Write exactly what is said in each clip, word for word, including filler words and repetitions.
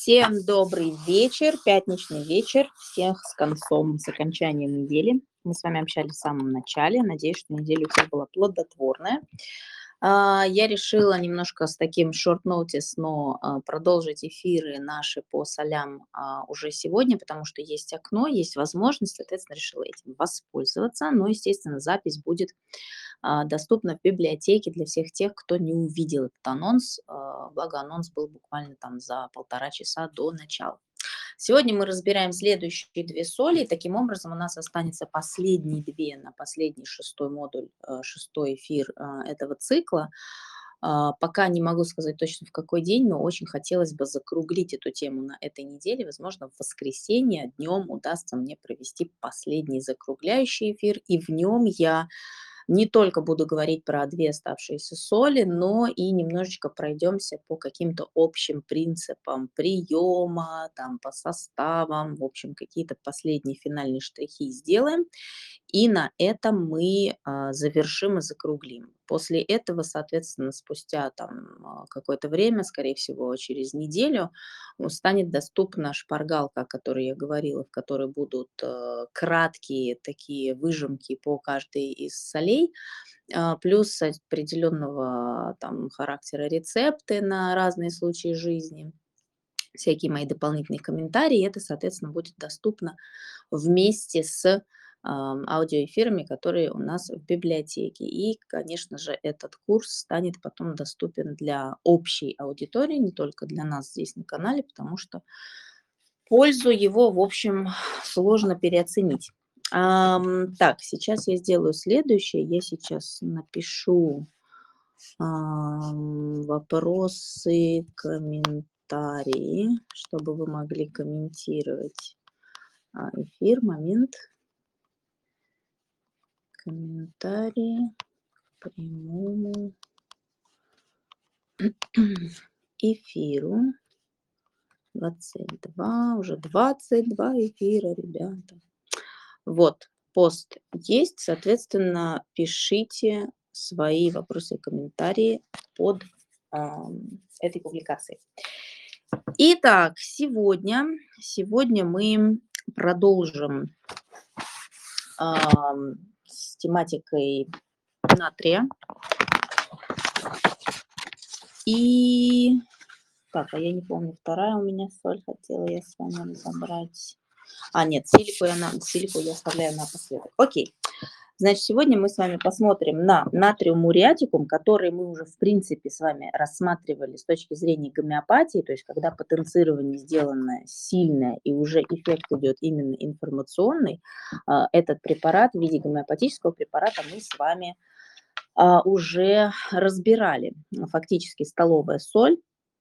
Всем добрый вечер, пятничный вечер, всех с концом, с окончанием недели. Мы с вами общались в самом начале, надеюсь, что неделя у всех была плодотворная. А, Я решила немножко с таким short notice, но а, продолжить эфиры наши по солям а, уже сегодня, потому что есть окно, есть возможность, соответственно, решила этим воспользоваться. Но, естественно, запись будет а, доступна в библиотеке для всех тех, кто не увидел этот анонс. А, Благо, анонс был буквально там за полтора часа до начала. Сегодня мы разбираем следующие две соли, и таким образом у нас останется последние две на последний шестой модуль, э, шестой эфир а, этого цикла. А, Пока не могу сказать точно в какой день, но очень хотелось бы закруглить эту тему на этой неделе. Возможно, в воскресенье днем удастся мне провести последний закругляющий эфир, и в нем я не только буду говорить про две оставшиеся соли, но и немножечко пройдемся по каким-то общим принципам приема, там, по составам, в общем, какие-то последние финальные штрихи сделаем. И на этом мы а, завершим и закруглим. После этого, соответственно, спустя там а, какое-то время, скорее всего, через неделю, ну, станет доступна шпаргалка, о которой я говорила, в которой будут э, краткие такие выжимки по каждой из солей, а, плюс определенного там характера рецепты на разные случаи жизни, всякие мои дополнительные комментарии. Это, соответственно, будет доступно вместе с ам, аудиоэфирами, которые у нас в библиотеке. И, конечно же, этот курс станет потом доступен для общей аудитории, не только для нас здесь на канале, потому что пользу его, в общем, сложно переоценить. Ам, так, сейчас я сделаю следующее. Я сейчас напишу ам, вопросы, комментарии, чтобы вы могли комментировать а, эфир. Момент. Комментарии к прямому эфиру. двадцать два, уже двадцать два эфира, ребята. Вот, пост есть, соответственно, пишите свои вопросы и комментарии под ам, этой публикацией. Итак, сегодня, сегодня мы продолжим ам, с тематикой натрия. И так, а я не помню, вторая у меня соль хотела я с вами разобрать. А, нет, силику я, на, силику я оставляю напоследок. Окей. Значит, сегодня мы с вами посмотрим на натриум муреатикум, который мы уже, в принципе, с вами рассматривали с точки зрения гомеопатии, то есть когда потенцирование сделано сильное и уже эффект идет именно информационный, а, этот препарат в виде гомеопатического препарата мы с вами а, уже разбирали. Фактически столовая соль.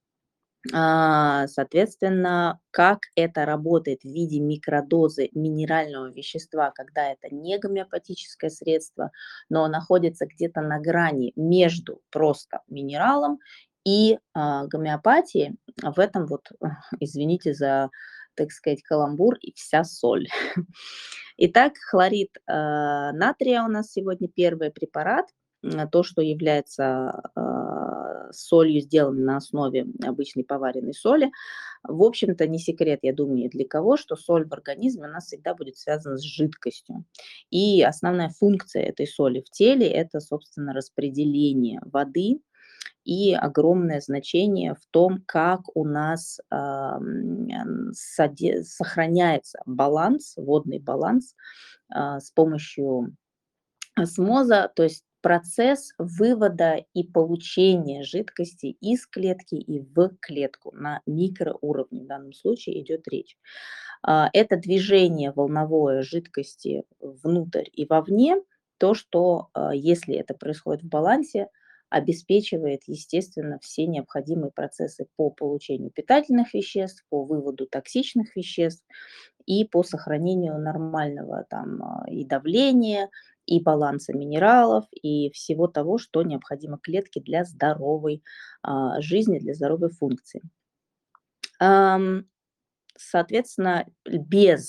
А, Соответственно, как это работает в виде микродозы минерального вещества, когда это не гомеопатическое средство, но находится где-то на грани между просто минералом и а, гомеопатией. В этом вот, извините за, так сказать, каламбур и вся соль. Итак, хлорид а, натрия у нас сегодня первый препарат. М, То, что является а, солью, сделанной на основе обычной поваренной соли. В общем-то, не секрет, я думаю, ни для кого, что соль в организме у нас всегда будет связана с жидкостью. И основная функция этой соли в теле – это, собственно, распределение воды и огромное значение в том, как у нас ам, м, соде- сохраняется баланс, водный баланс а, с помощью осмоза, то есть процесс вывода и получения жидкости из клетки и в клетку на микроуровне в данном случае идет речь. А, Это движение волновое жидкости внутрь и вовне, то, что, а, если это происходит в балансе, обеспечивает, естественно, все необходимые процессы по получению питательных веществ, по выводу токсичных веществ и по сохранению нормального там а, и давления, и баланса минералов, и всего того, что необходимо клетке для здоровой а, жизни, для здоровой функции. Ам, Соответственно, без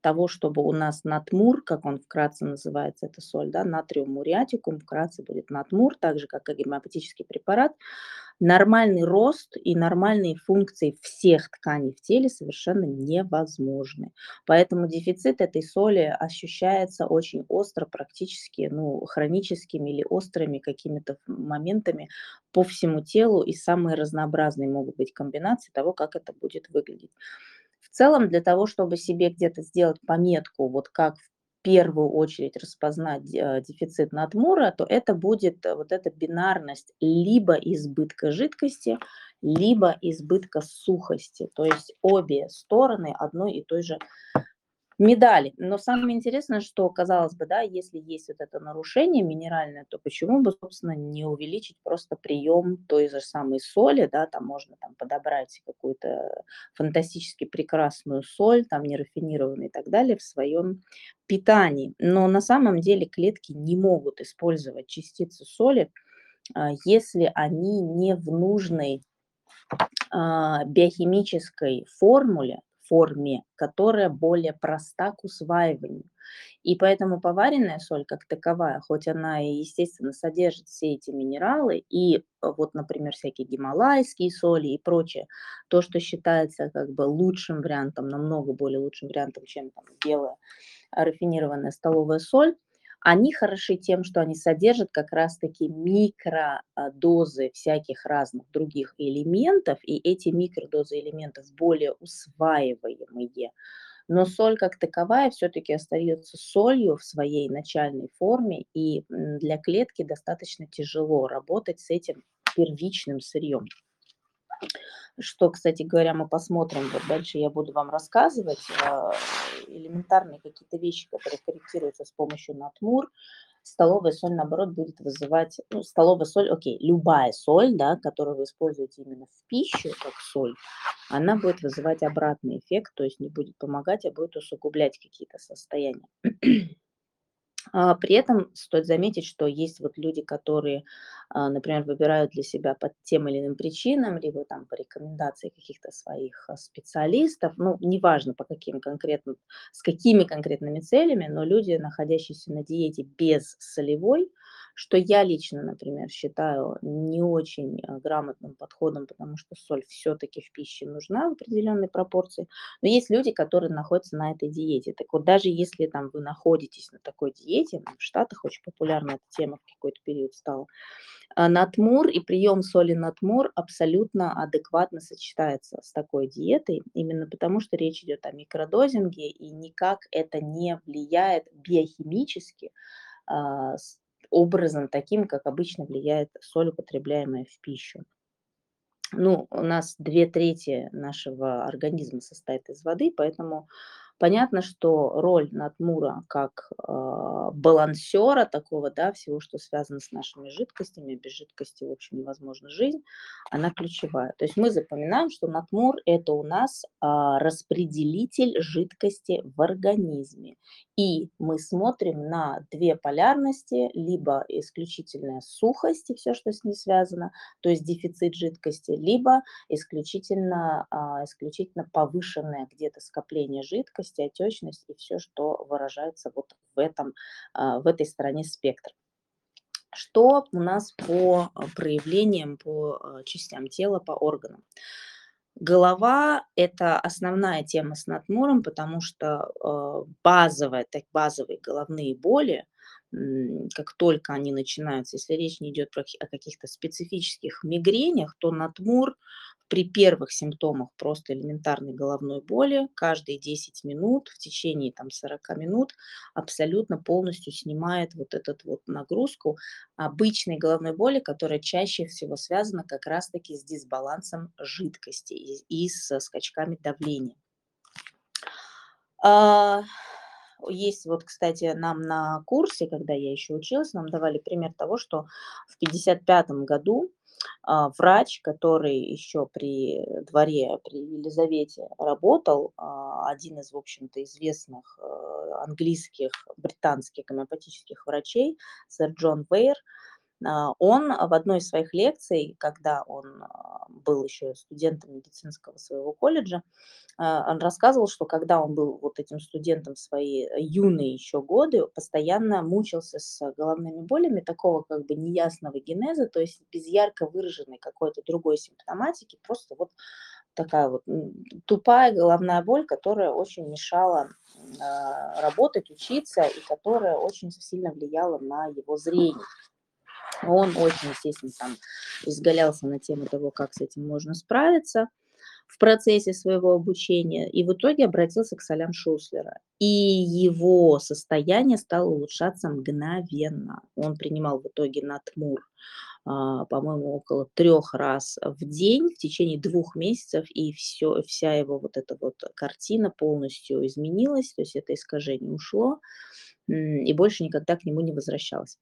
того, чтобы у нас натмур, как он вкратце называется, эта соль, да, натриум муриатикум, вкратце будет натмур, так же, как и гомеопатический препарат, нормальный рост и нормальные функции всех тканей в теле совершенно невозможны. Поэтому дефицит этой соли ощущается очень остро, практически, ну, хроническими или острыми какими-то моментами по всему телу, и самые разнообразные могут быть комбинации того, как это будет выглядеть. В целом, для того, чтобы себе где-то сделать пометку, вот как в первую очередь распознать де- э, дефицит натмура, то это будет э, вот эта бинарность либо избытка жидкости, либо избытка сухости. То есть обе стороны одной и той же медали. Но самое интересное, что, казалось бы, да, если есть вот это нарушение минеральное, то почему бы, собственно, не увеличить просто прием той же самой соли, да, там можно там подобрать какую-то фантастически прекрасную соль, там нерафинированную и так далее в своем питании. Но на самом деле клетки не могут использовать частицы соли, а, если они не в нужной а, биохимической формуле, форме, которая более проста к усваиванию. И поэтому поваренная соль как таковая, хоть она и, естественно, содержит все эти минералы, и э, вот, например, всякие гималайские соли и прочее, то, что считается как бы лучшим вариантом, намного более лучшим вариантом, чем там, белая а, рафинированная столовая соль, они хороши тем, что они содержат как раз-таки микродозы всяких разных других элементов, и эти микродозы элементов более усваиваемые. Но соль как таковая все-таки остается солью в своей начальной форме, и м, для клетки достаточно тяжело работать с этим первичным сырьем. Что, кстати говоря, мы посмотрим, вот дальше я буду вам рассказывать, а, элементарные какие-то вещи, которые корректируются с помощью натмур. Столовая соль, наоборот, будет вызывать, ну, столовая соль, окей, любая соль, да, которую вы используете именно в пищу, как соль, она будет вызывать обратный эффект, то есть не будет помогать, а будет усугублять какие-то состояния. А, при этом стоит заметить, что есть вот люди, которые, а, например, выбирают для себя по тем или иным причинам, либо там по рекомендации каких-то своих а, специалистов, ну, неважно по каким конкретным, с какими конкретными целями, но люди, находящиеся на диете без солевой, что я лично, например, считаю не очень а, грамотным подходом, потому что соль все-таки в пище нужна в определенной пропорции. Но есть люди, которые находятся на этой диете. Так вот, даже если там вы находитесь на такой диете, в Штатах очень популярна эта тема в какой-то период стала, а, натмур и прием соли натмур абсолютно адекватно сочетается с такой диетой, именно потому что речь идет о микродозинге, и никак это не влияет биохимически а, с образом таким, как обычно влияет соль, употребляемая в пищу. Ну, у нас две трети нашего организма состоит из воды, поэтому понятно, что роль натмура как, а, балансера такого, да, всего, что связано с нашими жидкостями, без жидкости, в общем, невозможна жизнь, она ключевая. То есть мы запоминаем, что натмур- это у нас, а, распределитель жидкости в организме. И мы смотрим на две полярности: либо исключительная сухость и всё, что с ней связано, то есть дефицит жидкости, либо исключительно, а, исключительно повышенное где-то скопление жидкости, отечность и все, что выражается вот в этом, а, в этой стороне спектра. Что у нас по а, проявлениям, по а, частям тела, по органам? Голова- это основная тема с натмором, потому что, э, базовая, так базовые головные боли, м, как только они начинаются, если речь не идет про ки о каких-то специфических мигренях, то натмур при первых симптомах просто элементарной головной боли каждые десять минут в течение там сорока минут абсолютно полностью снимает вот этот вот нагрузку обычной головной боли, которая чаще всего связана как раз-таки с дисбалансом жидкости и, и с скачками давления. А, Есть вот, кстати, нам на курсе, когда я еще училась, нам давали пример того, что в пятьдесят пятом году а, врач, который еще при дворе, при Елизавете работал, а, один из, в общем-то, известных а, английских, британских гомеопатических врачей, сэр Джон Вейер, А, он в одной из своих лекций, когда он, а, был еще студентом медицинского своего колледжа, а, он рассказывал, что когда он был вот этим студентом в свои э, юные еще годы, постоянно мучился с головными болями такого как бы неясного генеза, то есть без ярко выраженной какой-то другой симптоматики, просто вот такая вот м, тупая головная боль, которая очень мешала а, работать, учиться и которая очень сильно влияла на его зрение. Он очень, естественно, там изгалялся на тему того, как с этим можно справиться в процессе своего обучения, и в итоге обратился к солям Шуслера. И его состояние стало улучшаться мгновенно. Он принимал в итоге натмур, а, по-моему, около трех раз в день в течение двух месяцев, и всё вся его вот эта вот картина полностью изменилась, то есть это искажение ушло, м, и больше никогда к нему не возвращалось.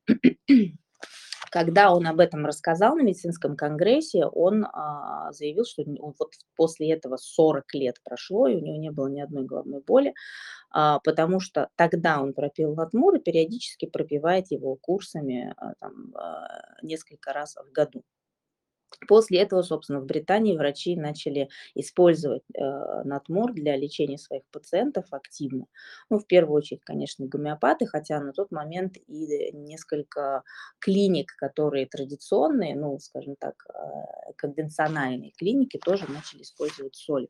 Когда он об этом рассказал на медицинском конгрессе, он, а, заявил, что н вот после этого сорок лет прошло, и у него не было ни одной головной боли, а, потому что тогда он пропил натмур и периодически пропивает его курсами, а, там, а, несколько раз в году. После этого, собственно, в Британии врачи начали использовать, э, натмур для лечения своих пациентов активно. Ну, в первую очередь, конечно, гомеопаты, хотя на тот момент и несколько клиник, которые традиционные, ну, скажем так, э, конвенциональные клиники, тоже начали использовать соль.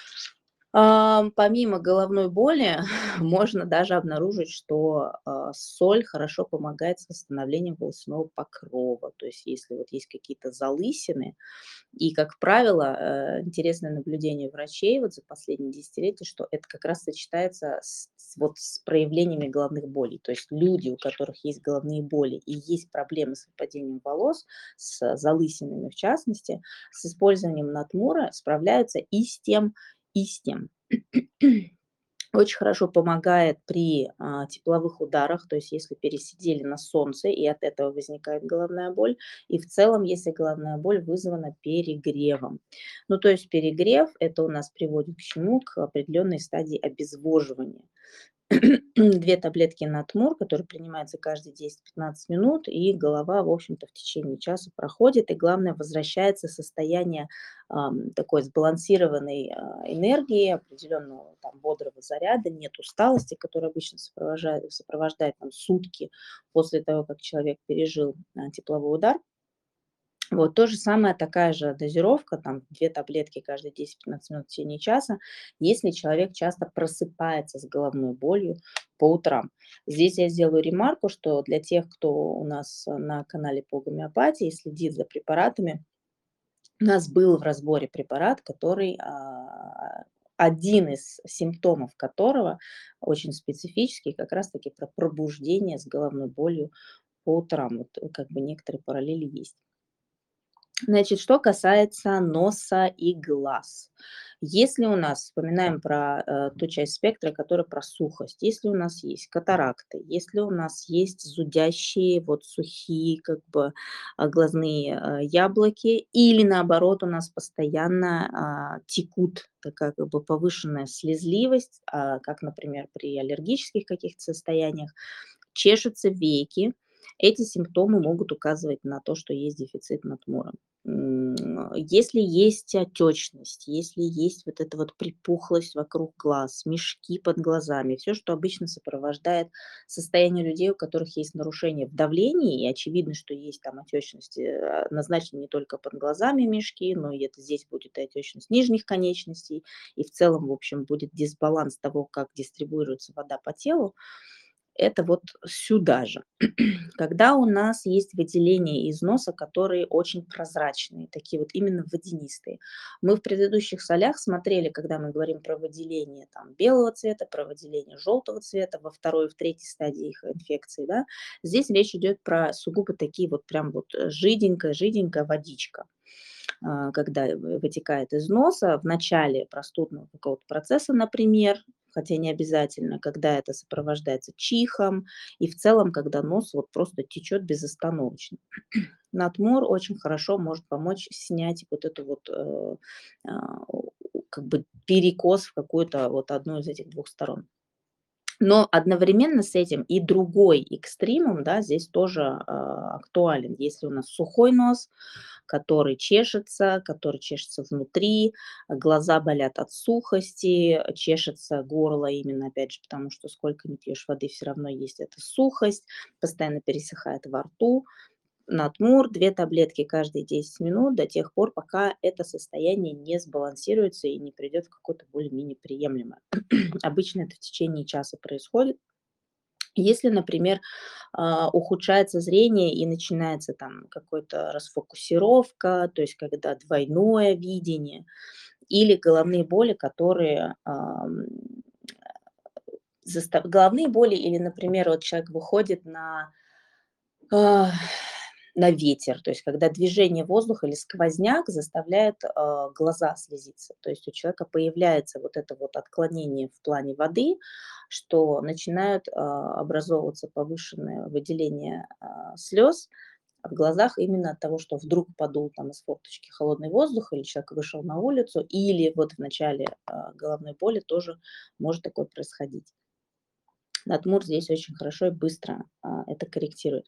Ам, помимо головной боли можно даже обнаружить, что, а, соль хорошо помогает с восстановлением волосяного покрова. То есть если вот есть какие-то залысины, и, как правило, э, интересное наблюдение врачей вот за последние десятилетия, что это как раз сочетается с с вот с проявлениями головных болей. То есть люди, у которых есть головные боли и есть проблемы с выпадением волос, с залысинами в частности, с использованием натмура справляются и с тем, и с тем. Очень хорошо помогает при, а, тепловых ударах, то есть если пересидели на солнце и от этого возникает головная боль, и в целом, если головная боль вызвана перегревом. Ну, то есть перегрев- это у нас приводит к чему? К определенной стадии обезвоживания. Две таблетки натмур, которые принимаются каждые десять-пятнадцать минут, и голова, в общем-то, в течение часа проходит. И главное, возвращается состояние, ам, такой сбалансированной, а, энергии, определенного там бодрого заряда, нет усталости, которая обычно сопровожает сопровождает там сутки после того, как человек пережил, а, тепловой удар. Вот то же самое, такая же дозировка, там две таблетки каждые десять-пятнадцать минут в течение часа, если человек часто просыпается с головной болью по утрам. Здесь я сделаю ремарку, что для тех, кто у нас на канале по гомеопатии следит за препаратами, у нас был в разборе препарат, который, а, один из симптомов которого очень специфический, как раз таки про пробуждение с головной болью по утрам. Вот, э, как бы некоторые параллели есть. Значит, что касается носа и глаз. Если у нас, вспоминаем про, э, ту часть спектра, которая про сухость, если у нас есть катаракты, если у нас есть зудящие, вот сухие как бы, а, глазные, а, яблоки, или наоборот у нас постоянно, а, текут, такая как бы повышенная слезливость, а, как, например, при аллергических каких-то состояниях, чешутся веки. Эти симптомы могут указывать на то, что есть дефицит натмура. М, если есть отечность, если есть вот эта вот припухлость вокруг глаз, мешки под глазами, все, что обычно сопровождает состояние людей, у которых есть нарушение в давлении, и очевидно, что есть там отечность, э, однозначно не только под глазами мешки, но и это здесь будет и отечность нижних конечностей, и в целом, в общем, будет дисбаланс того, как дистрибуируется вода по телу. Это вот сюда же. Когда у нас есть выделения из носа, которые очень прозрачные, такие вот именно водянистые. Мы в предыдущих солях смотрели, когда мы говорим про выделение там белого цвета, про выделение желтого цвета во второй и в третьей стадии их инфекции, да. Здесь речь идет про сугубо такие вот прям вот э, жиденькая-жиденькая водичка, а, когда э, вытекает из носа в начале простудного какого-то процесса, например, хотя не обязательно, когда это сопровождается чихом, и в целом, когда нос вот просто течет безостановочно. Натмор очень хорошо может помочь снять вот эту вот, э, а, у- как бы перекос в какую-то вот одну из этих двух сторон. Но одновременно с этим и другой экстримум, да, здесь тоже, а, актуален. Если у нас сухой нос, который чешется, который чешется внутри, глаза болят от сухости, чешется горло именно, опять же, потому что сколько ни пьешь воды, все равно есть эта сухость, постоянно пересыхает во рту. Натмур, две таблетки каждые десять минут до тех пор, пока это состояние не сбалансируется и не придет в какое-то более-менее приемлемое. Обычно это в течение часа происходит. Если, например, а, ухудшается зрение и начинается там какой-то расфокусировка, то есть когда двойное видение, или головные боли, которые, ам, застав головные боли или, например, вот человек выходит на а, на ветер, то есть когда движение воздуха или сквозняк заставляет, а, глаза слезиться. То есть у человека появляется вот это вот отклонение в плане воды, что начинают, а, образовываться повышенное выделение, а, слез в глазах именно от того, что вдруг подул там из форточки холодный воздух, или человек вышел на улицу, или вот в начале, а, головной боли тоже может такое происходить. Надмур здесь очень хорошо и быстро, а, это корректирует.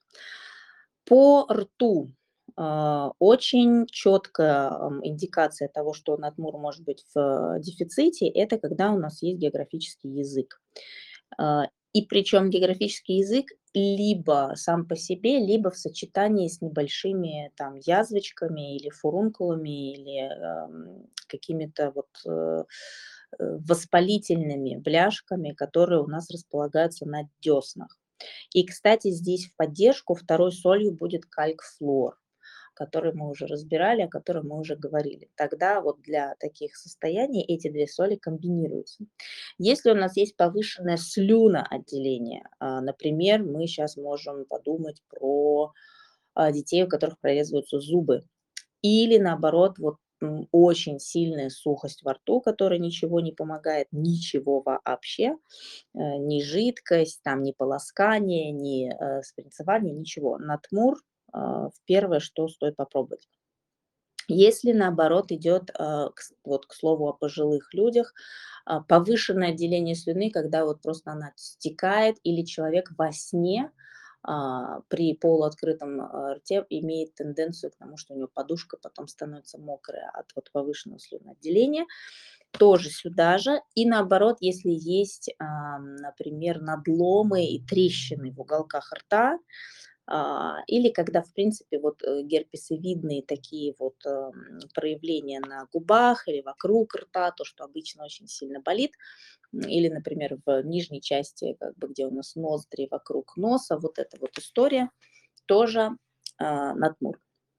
По рту, а, очень четкая, ам, индикация того, что надмур может быть в дефиците- это когда у нас есть географический язык. А, и причем географический язык либо сам по себе, либо в сочетании с небольшими там язвочками или фурункулами, или, ам, какими-то вот, э, э, воспалительными бляшками, которые у нас располагаются на деснах. И, кстати, здесь в поддержку второй солью будет кальк-флуор, который мы уже разбирали, о котором мы уже говорили. Тогда вот для таких состояний эти две соли комбинируются. Если у нас есть повышенное слюноотделение, а, например, мы сейчас можем подумать про, а, детей, у которых прорезываются зубы, или наоборот, вот, м, очень сильная сухость во рту, которая ничего не помогает, ничего вообще, э, ни жидкость, там, ни полоскание, ни, э, спринцевание, ничего. Натмур, а, в первое, что стоит попробовать. Если, наоборот, идет, а, к с вот к слову о пожилых людях, а, повышенное отделение слюны, когда вот просто она стекает, или человек во сне, а, при полуоткрытом, а, рте имеет тенденцию к тому, что у него подушка потом становится мокрая от вот повышенного слюноотделения, тоже сюда же. И наоборот, если есть, ам, например, надломы и трещины в уголках рта, а, или когда, в принципе, вот, э, герпесовидные такие вот, ам, проявления на губах или вокруг рта, то, что обычно очень сильно болит, м, или, например, в нижней части, как бы, где у нас ноздри, вокруг носа, вот эта вот история, тоже, а, надмур.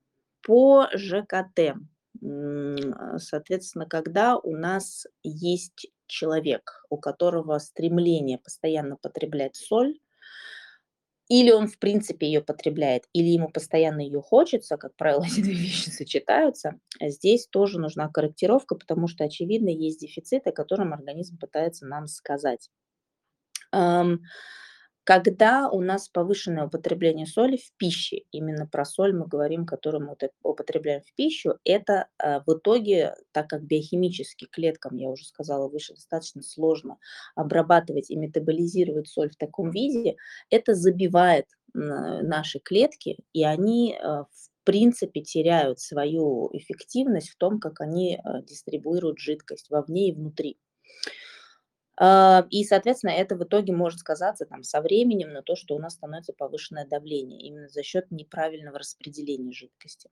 По ЖКТ, м, а, соответственно, когда у нас есть человек, у которого стремление постоянно потреблять соль, или он, в принципе, ее потребляет, или ему постоянно ее хочется, как правило, эти две вещи сочетаются, а здесь тоже нужна корректировка, потому что, очевидно, есть дефицит, о котором организм пытается нам сказать. Ам, когда у нас повышенное употребление соли в пище, именно про соль мы говорим, которую мы упот употребляем в пищу, это, а, в итоге, так как биохимически клеткам, я уже сказала выше, достаточно сложно обрабатывать и метаболизировать соль в таком виде, это забивает н наши клетки, и они, а, в принципе теряют свою эффективность в том, как они, а, дистрибуируют жидкость вовне и внутри. А, и, соответственно, это в итоге может сказаться там со временем на то, что у нас становится повышенное давление именно за счет неправильного распределения жидкости.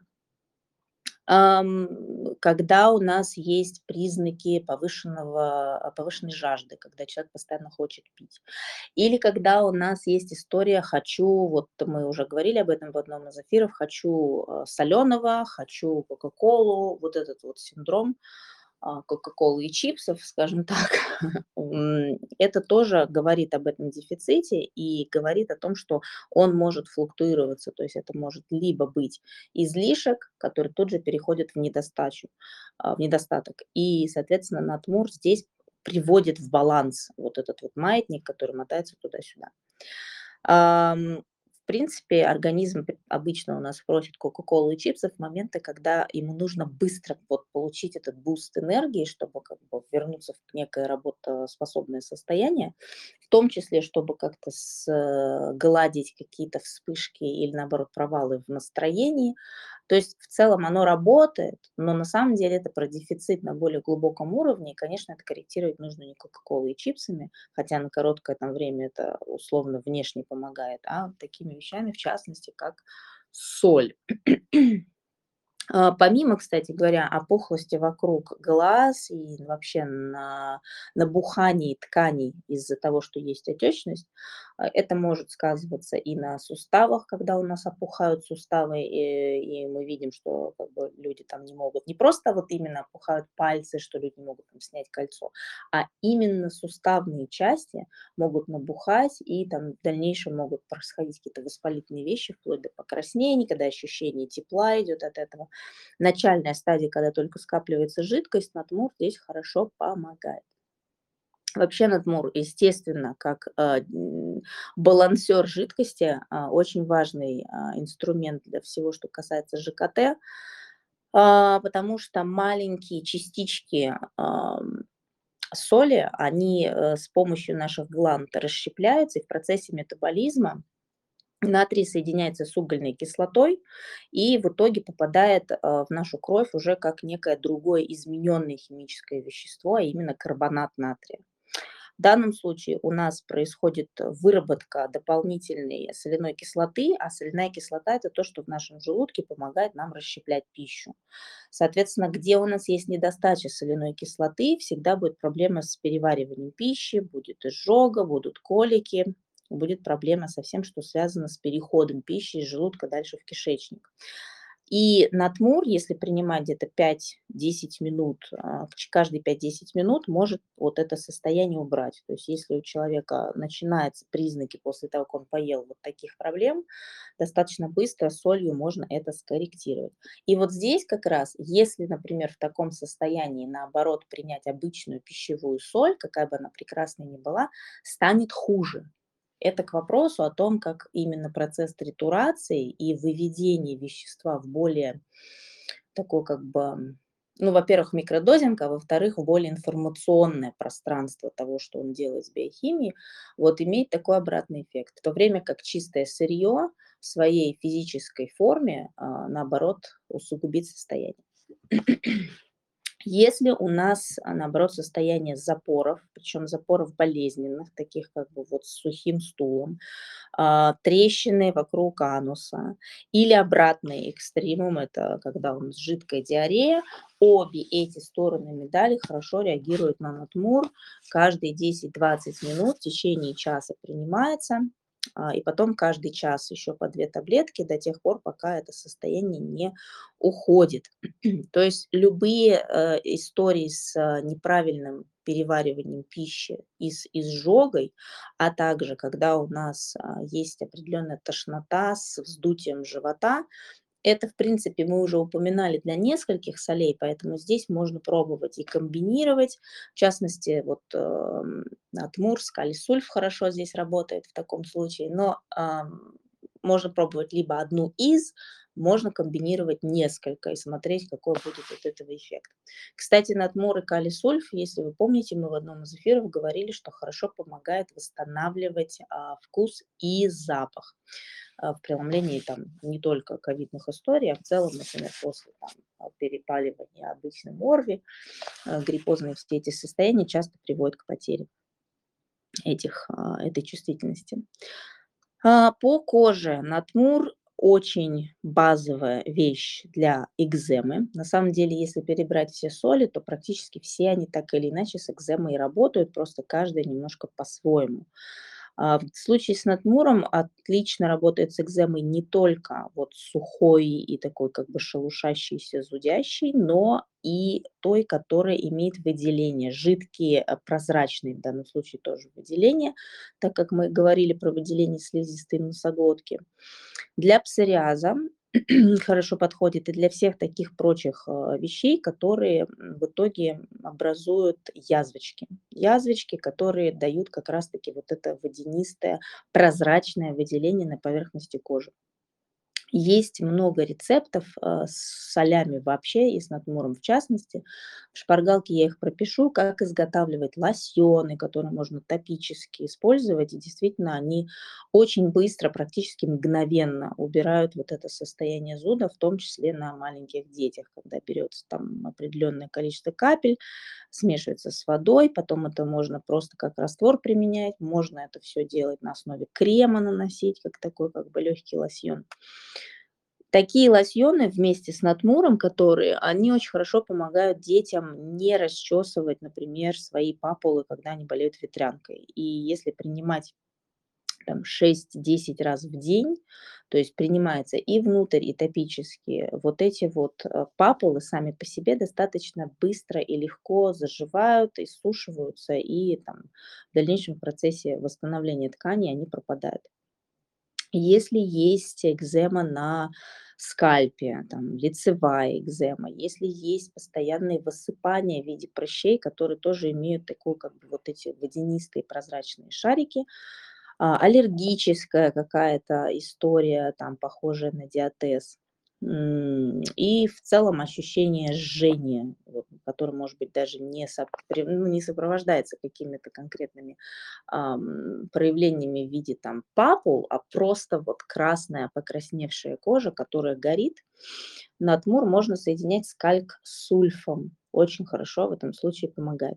Ам, когда у нас есть признаки повышенного а, повышенной жажды, когда человек постоянно хочет пить, или когда у нас есть история "хочу", вот мы уже говорили об этом в одном из эфиров, "хочу, а, солёного, хочу кока-колу", вот этот вот синдром, а, кока-колы и чипсов, скажем так. М, это тоже говорит об этом дефиците и говорит о том, что он может флуктуироваться. То есть это может либо быть излишек, который тут же переходит в недостачу, а, в недостаток. И, соответственно, надмур здесь приводит в баланс вот этот вот маятник, который мотается туда-сюда. Ам, в принципе, организм п обычно у нас просит кока-колу и чипсы в моменты, когда ему нужно быстро вот получить этот буст энергии, чтобы как бы вернуться в некое работоспособное состояние, в том числе, чтобы как-то сгладить какие-то вспышки или, наоборот, провалы в настроении. То есть в целом оно работает, но на самом деле это про дефицит на более глубоком уровне. И, конечно, это корректировать нужно не кока-колой и чипсами, хотя на короткое там время это условно внешне помогает, а такими вещами, в частности, как соль. А, помимо, кстати говоря, опухлости вокруг глаз и вообще на набухании тканей из-за того, что есть отечность, а, это может сказываться и на суставах, когда у нас опухают суставы, и, и мы видим, что как бы, люди там не могут, не просто вот именно опухают пальцы, что люди не могут там, снять кольцо, а именно суставные части могут набухать, и там в дальнейшем могут происходить какие-то воспалительные вещи, вплоть до покраснений, когда ощущение тепла идет от этого. Начальная стадия, когда только скапливается жидкость, натмур здесь хорошо помогает. Вообще натмур, естественно, как а, м, балансер жидкости, а, очень важный а, инструмент для всего, что касается ЖКТ, а, потому что маленькие частички ам, соли, они э, с помощью наших гланд расщепляются, и в процессе метаболизма натрий соединяется с угольной кислотой и в итоге попадает а, в нашу кровь уже как некое другое измененное химическое вещество, а именно карбонат натрия. В данном случае у нас происходит выработка дополнительной соляной кислоты, а соляная кислота – это то, что в нашем желудке помогает нам расщеплять пищу. Соответственно, где у нас есть недостача соляной кислоты, всегда будет проблема с перевариванием пищи, будет изжога, будут колики, будет проблема со всем, что связано с переходом пищи из желудка дальше в кишечник. И натмур, если принимать где-то пять-десять минут, а, ч каждые пять-десять минут, может вот это состояние убрать. То есть если у человека начинаются признаки после того, как он поел вот таких проблем, достаточно быстро солью можно это скорректировать. И вот здесь как раз, если, например, в таком состоянии, наоборот, принять обычную пищевую соль, какая бы она прекрасной ни была, станет хуже. Это к вопросу о том, как именно процесс тритурации и выведения вещества в более такое как бы, ну, во-первых, микродозинг, а во-вторых, в более информационное пространство того, что он делает с биохимией, вот имеет такой обратный эффект. В то время как чистое сырье в своей физической форме, а, наоборот, усугубит состояние. Если у нас, а, наоборот, состояние запоров, причем запоров болезненных, таких как бы вот с сухим стулом, а, трещины вокруг ануса или обратный экстремум, это когда у нас жидкая диарея, обе эти стороны медали хорошо реагируют на натмур. Каждые десять-двадцать минут в течение часа принимается, а, и потом каждый час еще по две таблетки до тех пор, пока это состояние не уходит. То есть любые э, истории с э, неправильным перевариванием пищи и с изжогой, а также когда у нас а, есть определенная тошнота с вздутием живота, это, в принципе, мы уже упоминали для нескольких солей, поэтому здесь можно пробовать и комбинировать. В частности, вот эм, атмур, скалисульф хорошо здесь работает в таком случае, но ам, можно пробовать либо одну из, можно комбинировать несколько и смотреть, какой будет от этого эффект. Кстати, натмур и калий-сульф, если вы помните, мы в одном из эфиров говорили, что хорошо помогает восстанавливать а, вкус и запах а, в преломлении там не только ковидных историй, а в целом, например, после там, а, перепаливания обычным ОРВИ, а, гриппозные все эти состояния часто приводят к потере этих, а, этой чувствительности. А, По коже натмур очень базовая вещь для экземы. На самом деле, если перебрать все соли, то практически все они так или иначе с экземой работают, просто каждая немножко по-своему. А, в случае с натмуром отлично работает с экземой не только вот сухой и такой как бы шелушащийся, зудящий, но и той, которая имеет выделения, жидкие, а, прозрачные в данном случае тоже выделения, так как мы говорили про выделение слизистой носоглотки. Для псориаза хорошо подходит и для всех таких прочих, а, вещей, которые, м, в итоге образуют язвочки. Язвочки, которые дают как раз таки вот это водянистое, прозрачное выделение на поверхности кожи. Есть много рецептов, а, с солями вообще и с натмуром в частности. В шпаргалке я их пропишу, как изготавливать лосьоны, которые можно топически использовать. И действительно, они очень быстро, практически мгновенно убирают вот это состояние зуда, в том числе на маленьких детях, когда берется там определенное количество капель, смешивается с водой, потом это можно просто как раствор применять, можно это все делать на основе крема наносить, как такой как бы легкий лосьон. Такие лосьоны вместе с натмуром, которые, они очень хорошо помогают детям не расчесывать, например, свои папулы, когда они болеют ветрянкой. И если принимать там шесть-десять раз в день, то есть принимается и внутрь, и топически, вот эти вот э, папулы сами по себе достаточно быстро и легко заживают, иссушиваются, и там в дальнейшем процессе восстановления тканей они пропадают. Если есть экзема на скальпе, там, лицевая экзема, если есть постоянные высыпания в виде прыщей, которые тоже имеют такую, как бы, вот эти водянистые прозрачные шарики, а, аллергическая какая-то история, там, похожая на диатез, м, и в целом ощущение жжения, вот, которое, может быть, даже не, сопре- ну, не сопровождается какими-то конкретными ам, проявлениями в виде там папул, а просто вот красная покрасневшая кожа, которая горит. Натмур можно соединять с кальк-сульфом. Очень хорошо в этом случае помогает.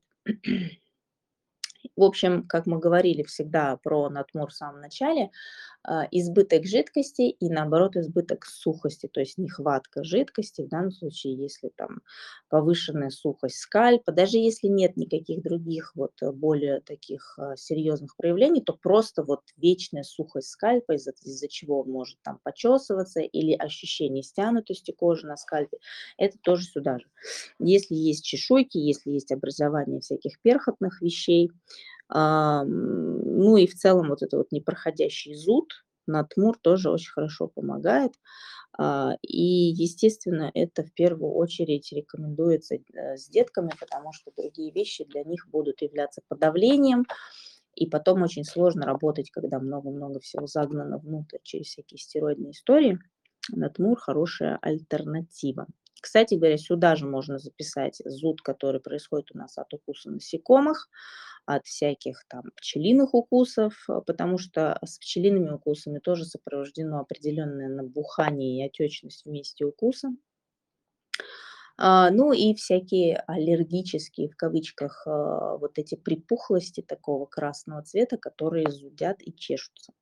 В общем, как мы говорили всегда про натмур в самом начале, а, избыток жидкости и, наоборот, избыток сухости, то есть нехватка жидкости, в данном случае, если там повышенная сухость скальпа, даже если нет никаких других вот э, более таких а, серьезных проявлений, то просто вот вечная сухость скальпа, из-за из-за чего он может там почесываться, или ощущение стянутости кожи на скальпе, это тоже сюда же. Если есть чешуйки, если есть образование всяких перхотных вещей, Ам, ну и в целом вот это вот непроходящий зуд, натмур тоже очень хорошо помогает. А, и, естественно, это в первую очередь рекомендуется, э, с детками, потому что другие вещи для них будут являться подавлением, и потом очень сложно работать, когда много-много всего загнано внутрь через всякие стероидные истории. Натмур — хорошая альтернатива. Кстати говоря, сюда же можно записать зуд, который происходит у нас от укуса насекомых, от всяких там пчелиных укусов, а, потому что с пчелиными укусами тоже сопровождено определенное набухание и отечность в месте укуса. А, ну и всякие аллергические, в кавычках, а, вот эти припухлости такого красного цвета, которые зудят и чешутся.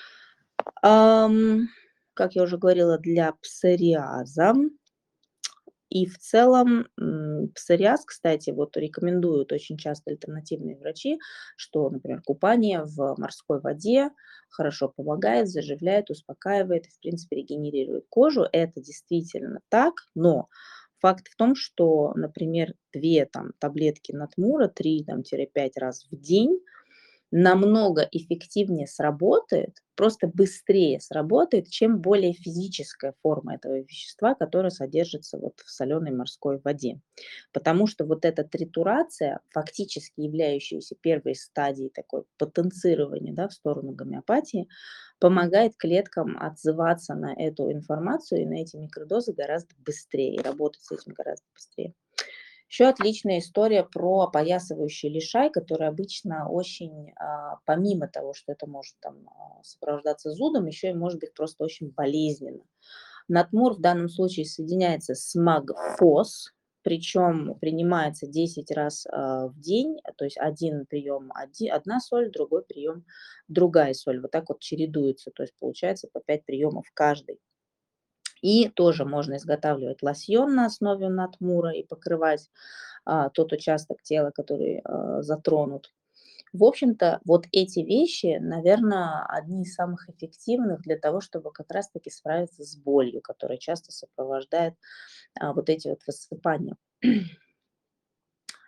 Ам, как я уже говорила, для псориаза и в целом, м, псориаз, кстати, вот рекомендуют очень часто альтернативные врачи, что, например, купание в морской воде хорошо помогает, заживляет, успокаивает и, в принципе, регенерирует кожу. Это действительно так, но факт в том, что, например, две там таблетки Натмура три там, пять раз в день намного эффективнее сработает, просто быстрее сработает, чем более физическая форма этого вещества, которое содержится вот в соленой морской воде. Потому что вот эта тритурация, фактически являющаяся первой стадией такой потенцирования, да, в сторону гомеопатии, помогает клеткам отзываться на эту информацию и на эти микродозы гораздо быстрее, и работать с этим гораздо быстрее. Еще отличная история про опоясывающий лишай, который обычно очень, а, помимо того, что это может там а, сопровождаться зудом, еще и может быть просто очень болезненно. Натмур в данном случае соединяется с магфос, причем принимается десять раз а, в день, то есть один прием оди- одна соль, другой прием другая соль. Вот так вот чередуется, то есть получается по пять приемов каждый. И тоже можно изготавливать лосьон на основе натмура и покрывать а, тот участок тела, который а, затронут. В общем-то, вот эти вещи, наверное, одни из самых эффективных для того, чтобы как раз-таки справиться с болью, которая часто сопровождает а, вот эти вот высыпания.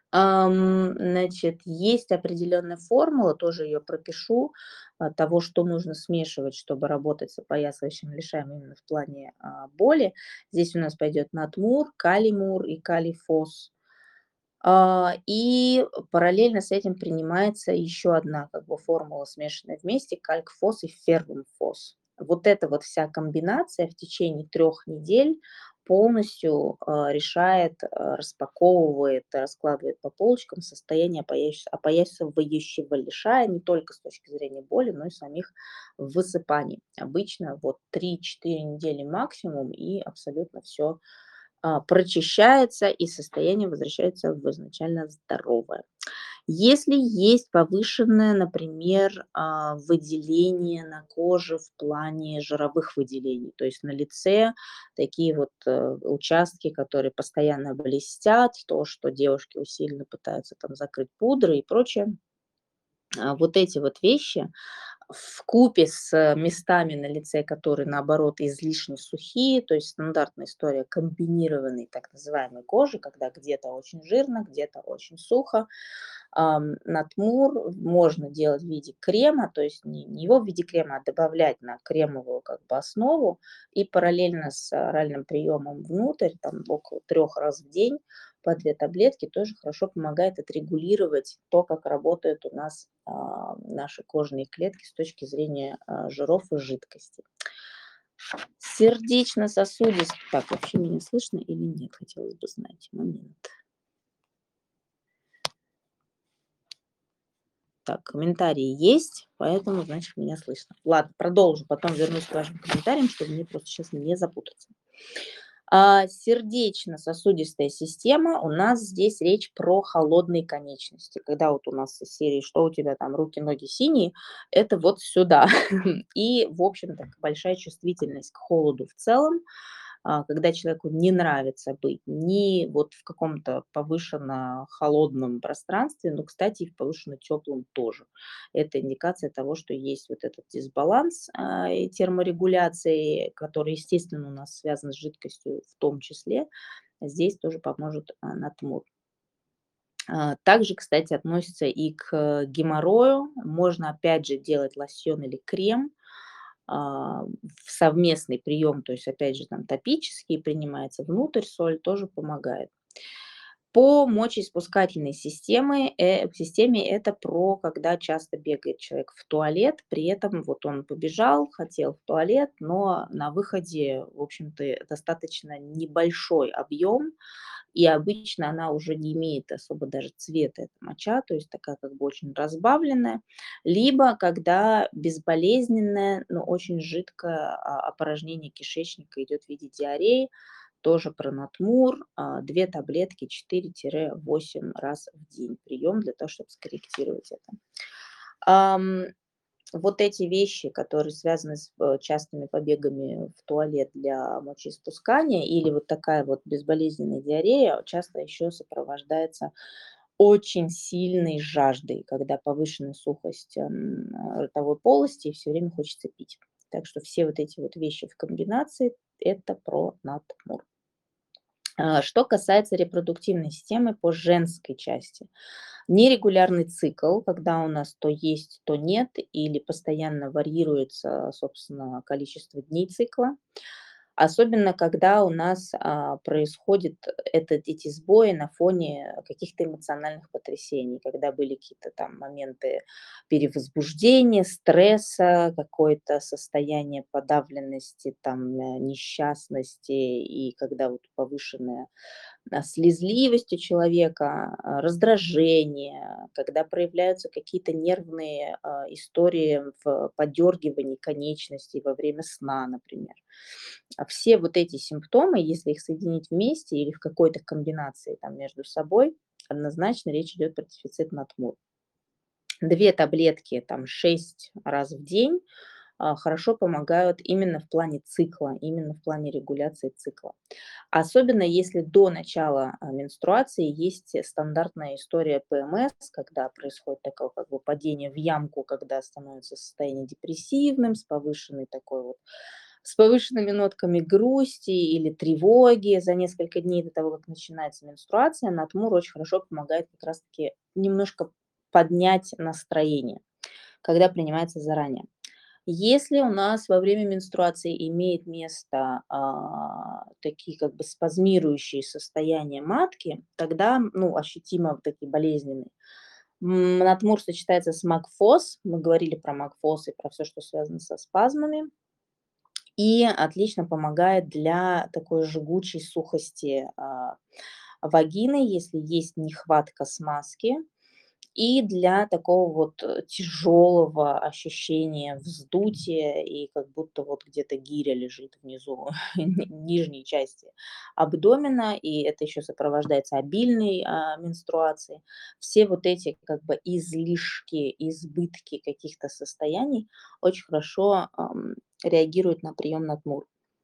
Ам, значит, есть определенная формула, тоже ее пропишу, а, того, что нужно смешивать, чтобы работать с опоясывающим лишаем именно в плане, а, боли. Здесь у нас пойдет натмур, калимур и калифос. А, и параллельно с этим принимается еще одна как бы формула, смешанная вместе, калькфос и феррумфос. Вот эта вот вся комбинация в течение трех недель полностью, а, решает, а, распаковывает, раскладывает по полочкам состояние опоящ опоясывающего лишая не только с точки зрения боли, но и самих высыпаний. Обычно вот три-четыре недели максимум, и абсолютно все а, прочищается, и состояние возвращается в изначально здоровое. Если есть повышенное, например, а, выделение на коже в плане жировых выделений, то есть на лице такие вот э, участки, которые постоянно блестят, то, что девушки усиленно пытаются там закрыть пудрой и прочее, а, вот эти вот вещи в купе с э, местами на лице, которые, наоборот, излишне сухие, то есть стандартная история комбинированной так называемой кожи, когда где-то очень жирно, где-то очень сухо. Ам, натмур можно делать в виде крема, то есть не, не его в виде крема, а добавлять на кремовую как бы основу и параллельно с оральным приемом внутрь, там около трех раз в день, по две таблетки тоже хорошо помогает отрегулировать то, как работают у нас а, наши кожные клетки с точки зрения а, жиров и жидкости. Сердечно-сосудистый. Так, вообще меня слышно или нет? Хотелось бы знать. Момент. Так, комментарии есть, поэтому, значит, меня слышно. Ладно, продолжу, потом вернусь к вашим комментариям, чтобы мне просто сейчас не запутаться. А, сердечно-сосудистая система, у нас здесь речь про холодные конечности. Когда вот у нас из серии «Что у тебя там, руки, ноги синие?» Это вот сюда. И, в общем-то, большая чувствительность к холоду в целом, а, когда человеку не нравится быть ни вот в каком-то повышенно холодном пространстве, но, кстати, и в повышенно теплом тоже. Это индикация того, что есть вот этот дисбаланс а, и терморегуляции, который, естественно, у нас связан с жидкостью в том числе. Здесь тоже поможет а, натмур. А, Также, кстати, относится и к геморрою. Можно, опять же, делать лосьон или крем а, в совместный прием, то есть, опять же, там топический принимается внутрь, соль тоже помогает. По мочеиспускательной системе, э, системе это про когда часто бегает человек в туалет, при этом вот он побежал, хотел в туалет, но на выходе, в общем-то, достаточно небольшой объем, и обычно она уже не имеет особо даже цвета, эта моча, то есть такая как бы очень разбавленная. Либо когда безболезненное, но очень жидкое а, опорожнение кишечника идет в виде диареи, тоже пронатмур, а, две таблетки четыре-восемь раз в день прием для того, чтобы скорректировать это. Ам, вот эти вещи, которые связаны с э, частыми побегами в туалет для мочеиспускания или вот такая вот безболезненная диарея, часто еще сопровождается очень сильной жаждой, когда повышенная сухость м, а, ротовой полости и все время хочется пить. Так что все вот эти вот вещи в комбинации– это про натмур. А, Что касается репродуктивной системы по женской части. Нерегулярный цикл, когда у нас то есть, то нет, или постоянно варьируется, собственно, количество дней цикла. Особенно, когда у нас а, происходит этот, эти сбои на фоне каких-то эмоциональных потрясений, когда были какие-то там моменты перевозбуждения, стресса, какое-то состояние подавленности, там, э, несчастности, и когда вот повышенная а, слезливость у человека, а, раздражение, когда проявляются какие-то нервные а, истории в подергивании конечностей во время сна, например. А все вот эти симптомы, если их соединить вместе или в какой-то комбинации там между собой, однозначно речь идет про дефицит натмур. Две таблетки там шесть раз в день а, хорошо помогают именно в плане цикла, именно в плане регуляции цикла. Особенно если до начала а, менструации есть э, стандартная история П М С, когда происходит такое как бы падение в ямку, когда становится состояние депрессивным, с повышенной такой вот с повышенными нотками грусти или тревоги за несколько дней до того, как начинается менструация, Натмур очень хорошо помогает как раз-таки немножко поднять настроение, когда принимается заранее. Если у нас во время менструации имеет место а, такие как бы спазмирующие состояния матки, тогда, ну, ощутимо вот такие болезненные. М, Натмур сочетается с макфос. Мы говорили про макфос и про все, что связано со спазмами. И отлично помогает для такой жгучей сухости а, вагины, если есть нехватка смазки. И для такого вот э, тяжелого ощущения вздутия и как будто вот где-то гиря лежит внизу ни- нижней части абдомена, и это еще сопровождается обильной а, менструацией. Все вот эти как бы излишки, избытки каких-то состояний очень хорошо ам, реагируют на прием Натмур.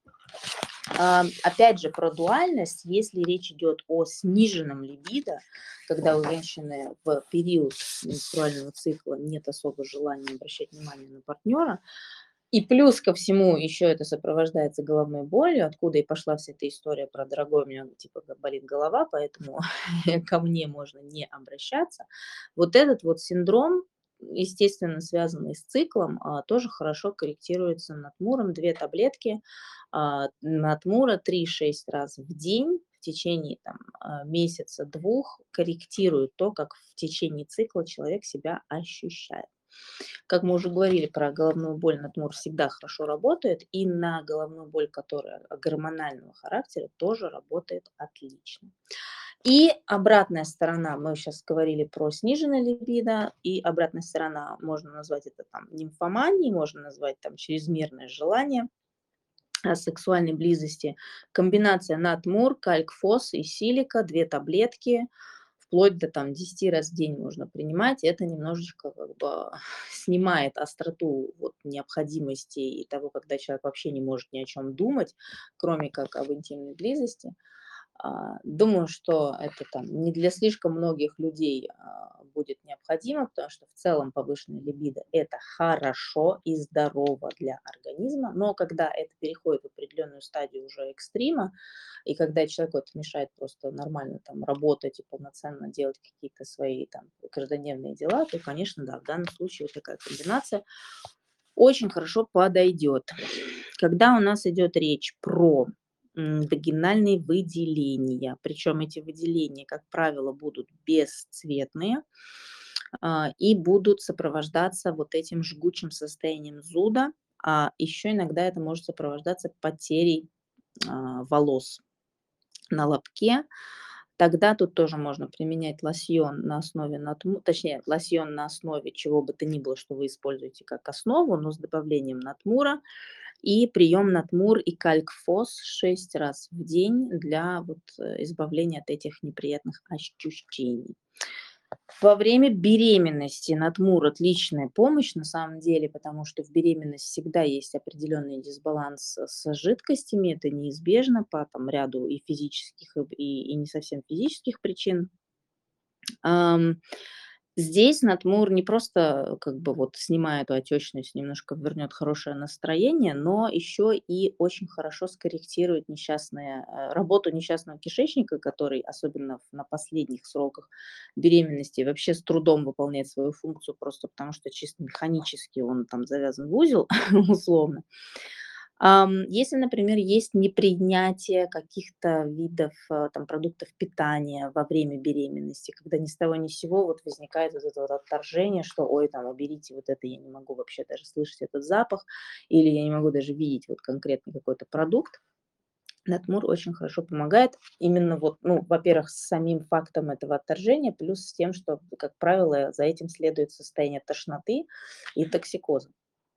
А, Опять же, про дуальность, если речь идет о сниженном либидо, когда у женщины в период менструального цикла нет особо желания обращать внимание на партнера, и плюс ко всему еще это сопровождается головной болью, откуда и пошла вся эта история про дорогой, у меня типа болит голова, поэтому ко мне можно не обращаться. Вот этот вот синдром, естественно, связанный с циклом, а, тоже хорошо корректируется натмуром. Две таблетки а, натмура три-шесть раз в день в течение там, а, месяца-двух корректируют то, как в течение цикла человек себя ощущает. Как мы уже говорили про головную боль, натмур всегда хорошо работает, и на головную боль, которая гормонального характера, тоже работает отлично. И обратная сторона, мы сейчас говорили про сниженное либидо, и обратная сторона, можно назвать это там нимфоманией, можно назвать там чрезмерное желание а, сексуальной близости. Комбинация натмур, калькфос и силика, две таблетки, вплоть до там десяти раз в день можно принимать. Это немножечко как бы снимает остроту вот необходимости и того, когда человек вообще не может ни о чем думать, кроме как об интимной близости. А, Думаю, что это там не для слишком многих людей а, будет необходимо, потому что в целом повышенная либидо – это хорошо и здорово для организма, но когда это переходит в определенную стадию уже экстрима, и когда человеку это мешает просто нормально там работать и полноценно делать какие-то свои там каждодневные дела, то, конечно, да, в данном случае вот такая комбинация очень хорошо подойдет. Когда у нас идет речь про м, вагинальные выделения, причем эти выделения, как правило, будут бесцветные а, и будут сопровождаться вот этим жгучим состоянием зуда, а еще иногда это может сопровождаться потерей а, волос на лобке. Тогда тут тоже можно применять лосьон на основе натму, точнее, лосьон на основе чего бы то ни было, что вы используете как основу, но с добавлением натмура. И прием натмур и калькфос шесть раз в день для вот э, избавления от этих неприятных ощущений. Во время беременности натмур отличная помощь на самом деле, потому что в беременность всегда есть определенный дисбаланс с жидкостями, это неизбежно по там, ряду и физических, и, и не совсем физических причин. Ам, Здесь натмур не просто как бы вот снимая эту отечность, немножко вернет хорошее настроение, но еще и очень хорошо скорректирует несчастное, э, работу несчастного кишечника, который, особенно в- на последних сроках беременности, вообще с трудом выполняет свою функцию, просто потому что чисто механически он там завязан в узел, условно. Ам, если, например, есть непринятие каких-то видов, э, там, продуктов питания во время беременности, когда ни с того ни с сего вот возникает вот это вот отторжение, что: "Ой, там, уберите вот это, я не могу вообще даже слышать этот запах", или я не могу даже видеть вот конкретный какой-то продукт. Натмур очень хорошо помогает именно вот, ну, во-первых, с самим фактом этого отторжения, плюс с тем, что, как правило, за этим следует состояние тошноты и токсикоза.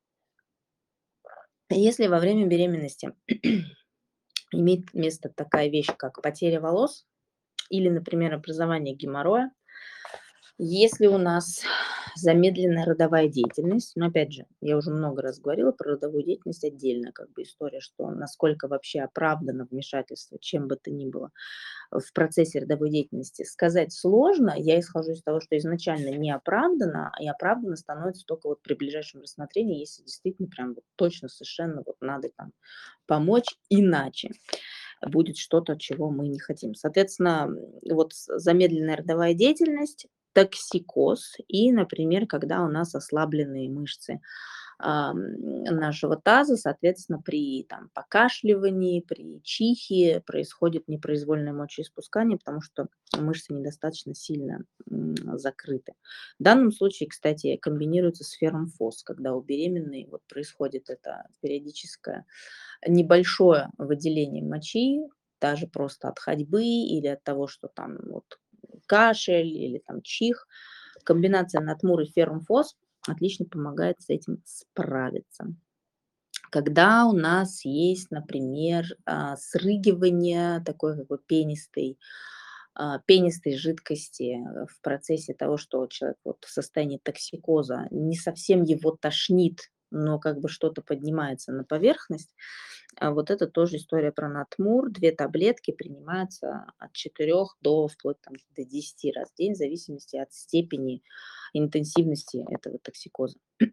Если во время беременности имеет место такая вещь, как потеря волос или, например, образование геморроя. Если у нас замедленная родовая деятельность, но опять же, я уже много раз говорила про родовую деятельность, отдельная как бы история, что насколько вообще оправдано вмешательство, чем бы то ни было в процессе родовой деятельности, сказать сложно. Я исхожу из того, что изначально не оправдано, и оправдано становится только вот при ближайшем рассмотрении, если действительно прям вот точно совершенно вот надо там помочь, иначе будет что-то, чего мы не хотим. Соответственно, м, вот с- замедленная родовая деятельность, токсикоз и, например, когда у нас ослабленные мышцы ам, нашего таза, соответственно, при там, покашливании, при чихе происходит непроизвольное мочеиспускание, потому что мышцы недостаточно сильно м, закрыты. В данном случае, кстати, комбинируется с ферромфос, когда у беременной вот происходит это периодическое небольшое выделение мочи, даже просто от ходьбы или от того, что там вот кашель или там чих. Комбинация натмур и фермфос отлично помогает с этим справиться. Когда у нас есть, например, а, срыгивание такой как бы пенистой, а, пенистой жидкости э, в процессе того, что человек вот в состоянии токсикоза, не совсем его тошнит, но как бы что-то поднимается на поверхность, а вот это тоже история про натмур. Две таблетки принимаются от четырёх до вплоть там до десяти раз в день, в зависимости от степени интенсивности этого токсикоза.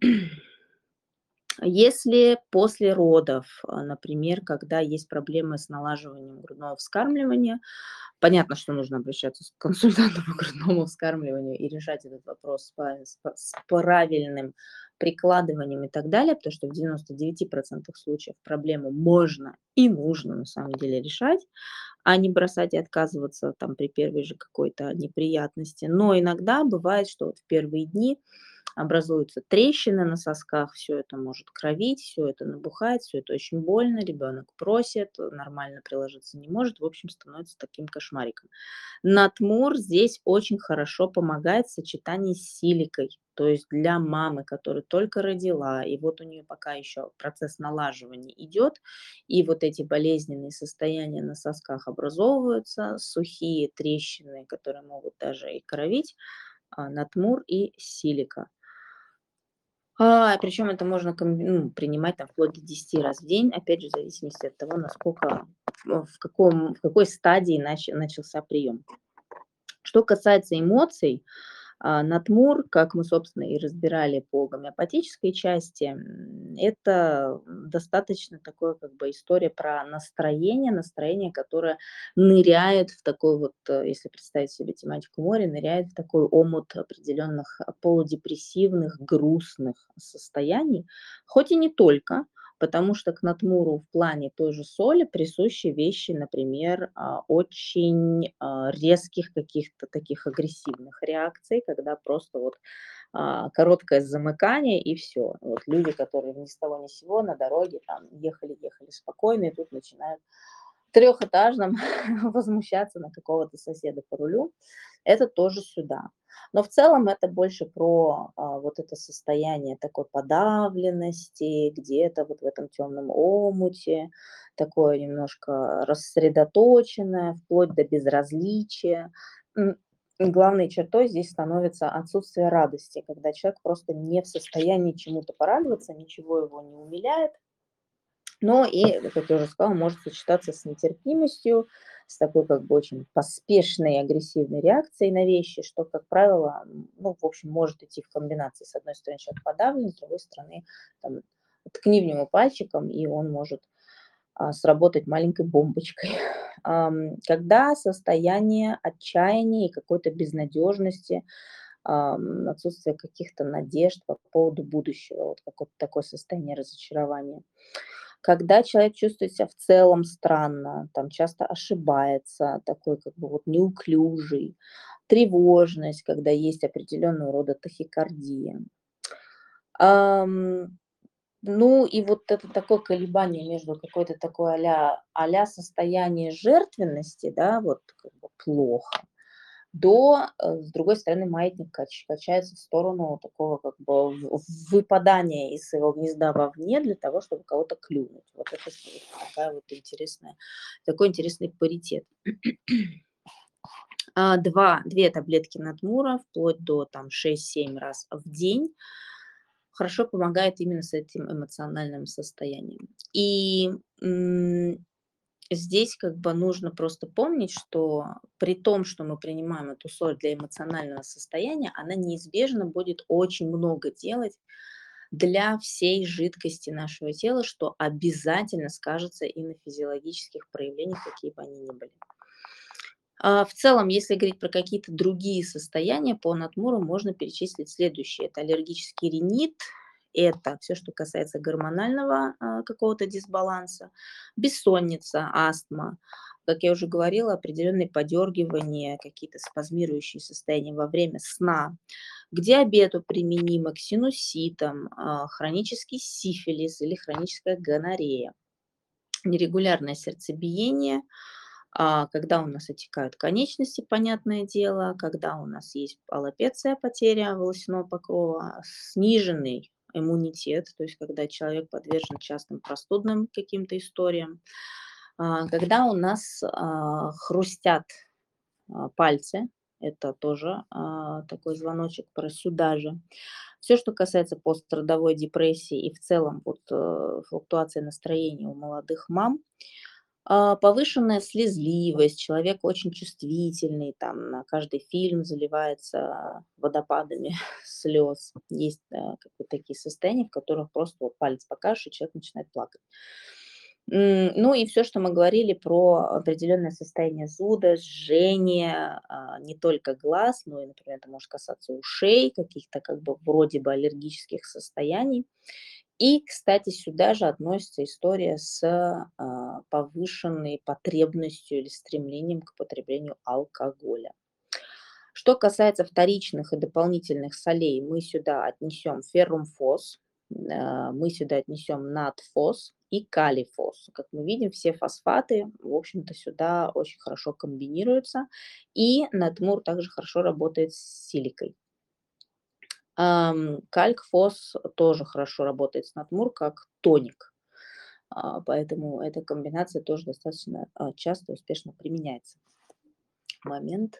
Если после родов, а, например, когда есть проблемы с налаживанием грудного вскармливания, понятно, что нужно обращаться с консультантом по грудному вскармливанию и решать этот вопрос с, па- с па- с правильным прикладыванием и так далее, потому что в девяноста девяти процентах случаев проблему можно и нужно на самом деле решать, а не бросать и отказываться там при первой же какой-то неприятности. Но иногда бывает, что вот в первые дни образуются трещины на сосках, все это может кровить, все это набухает, все это очень больно, ребенок просит, нормально приложиться не может, в общем, становится таким кошмариком. Натмур здесь очень хорошо помогает в сочетании с силикой. То есть для мамы, которая только родила, и вот у нее пока еще процесс налаживания идет, и вот эти болезненные состояния на сосках образовываются, сухие трещины, которые могут даже и кровить, а, натмур и силика. А, причем это можно комби ну, принимать там вплоть до десяти раз в день, опять же, в зависимости от того, насколько, э, в каком в какой стадии нач начался прием. Что касается эмоций, а, натмур, как мы, собственно, и разбирали по гомеопатической части, м, это достаточно такое, как бы, история про настроение, настроение, которое ныряет в такой вот, э, если представить себе тематику моря, ныряет в такой омут определенных а, полудепрессивных, грустных состояний, хоть и не только, потому что к натмуру в плане той же соли присущи вещи, например, а, очень а, резких каких-то таких агрессивных реакций, когда просто вот а, короткое замыкание и все. Вот люди, которые ни с того ни с сего на дороге там ехали-ехали спокойно, и тут начинают трехэтажном возмущаться на какого-то соседа по рулю, это тоже сюда. Но в целом это больше про а, вот это состояние такой подавленности, где-то вот в этом темном омуте, такое немножко рассредоточенное, вплоть до безразличия. М, и главной чертой здесь становится отсутствие радости, когда человек просто не в состоянии чему-то порадоваться, ничего его не умиляет, но и, как я уже сказала, может сочетаться с нетерпимостью, с такой как бы очень поспешной агрессивной реакцией на вещи, что, как правило, м, ну, в общем, может идти в комбинации. С одной стороны, человек подавлен, с другой стороны, там, ткни в него пальчиком, и он может а, сработать маленькой бомбочкой. Ам, Когда состояние отчаяния и какой-то безнадежности, ам, отсутствие каких-то надежд по поводу будущего, вот какое-то такое состояние разочарования. Когда человек чувствует себя в целом странно, там часто ошибается, такой как бы вот неуклюжий, тревожность, когда есть определенного рода тахикардия. Ам, ну и вот это такое колебание между какой-то такой а-ля а-ля состояние жертвенности, да, вот как бы плохо, до, э, с другой стороны, маятник кач качается в сторону такого как бы в выпадания из своего гнезда вовне для того, чтобы кого-то клюнуть. Вот это с такая вот интересная такой интересный паритет. А, два две таблетки Натмура вплоть до там шесть-семь раз в день хорошо помогает именно с этим эмоциональным состоянием. И, м, здесь как бы нужно просто помнить, что при том, что мы принимаем эту соль для эмоционального состояния, она неизбежно будет очень много делать для всей жидкости нашего тела, что обязательно скажется и на физиологических проявлениях, какие бы они ни были. А, в целом, если говорить про какие-то другие состояния, по Натмуру можно перечислить следующее. Это аллергический ринит, это все, что касается гормонального а, какого-то дисбаланса, бессонница, астма, как я уже говорила, определенные подергивания, какие-то спазмирующие состояния во время сна. К диабету применимо, к синуситам, а, хронический сифилис или хроническая гонорея, нерегулярное сердцебиение, а, когда у нас отекают конечности, понятное дело, когда у нас есть аллопеция, потеря волосяного покрова, сниженный иммунитет, то есть когда человек подвержен частым простудным каким-то историям, а, когда у нас а, хрустят а, пальцы, это тоже а, такой звоночек про сюда же. Все, что касается пострадовой депрессии и в целом вот, э, флуктуации настроения у молодых мам, а, повышенная слезливость, человек очень чувствительный, там на каждый фильм заливается водопадами слез. Есть, да, как бы такие состояния, в которых просто вот палец покажешь, и человек начинает плакать. М, ну и все, что мы говорили про определенное состояние зуда, жжения, а, не только глаз, но и, например, это может касаться ушей, каких-то как бы вроде бы аллергических состояний. И, кстати, сюда же относится история с а, повышенной потребностью или стремлением к потреблению алкоголя. Что касается вторичных и дополнительных солей, мы сюда отнесем феррумфос, а, мы сюда отнесем натфос и калифос. Как мы видим, все фосфаты, в общем-то, сюда очень хорошо комбинируются. И натмур также хорошо работает с силикой. Ам, кальк-фос тоже хорошо работает с натмур как тоник. А, поэтому эта комбинация тоже достаточно, а, часто и успешно применяется. Момент.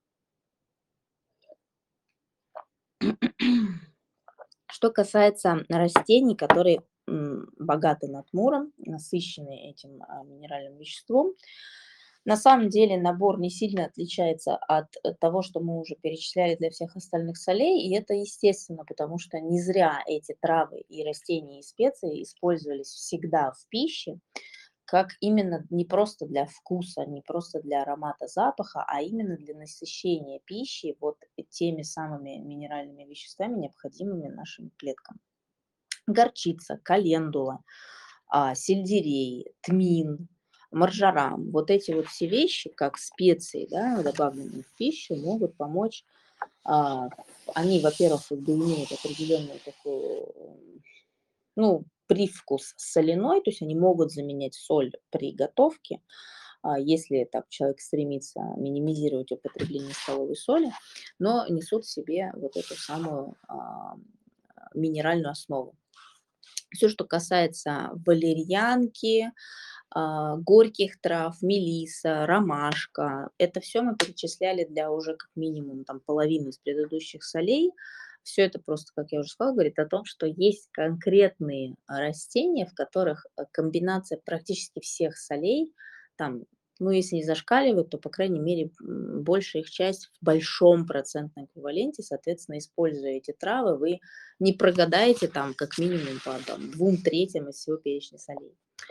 Что касается растений, которые, м, богаты натмуром, насыщены этим, а, минеральным веществом, на самом деле набор не сильно отличается от, э, того, что мы уже перечисляли для всех остальных солей. И это естественно, потому что не зря эти травы и растения, и специи использовались всегда в пище, как именно не просто для вкуса, не просто для аромата, запаха, а именно для насыщения пищи вот теми самыми минеральными веществами, необходимыми нашим клеткам. Горчица, календула, а, сельдерей, тмин, маржорам. Вот эти вот все вещи, как специи, да, добавленные в пищу, могут помочь. А, они, во-первых, как бы имеют определенную такую, м, ну, привкус соляной, то есть они могут заменять соль при готовке, а, если так человек стремится минимизировать употребление столовой соли, но несут в себе вот эту самую а, минеральную основу. Все, что касается валерьянки, а, горьких трав, мелиса, ромашка, это все мы перечисляли для уже как минимум там половины из предыдущих солей. Все это просто, как я уже сказала, говорит о том, что есть конкретные а, растения, в которых а, комбинация практически всех солей, там, ну, если не зашкаливает, то, по крайней мере, м, большая их часть в большом процентном эквиваленте. Соответственно, используя эти травы, вы не прогадаете там как минимум по там двум третьим из всего перечня солей.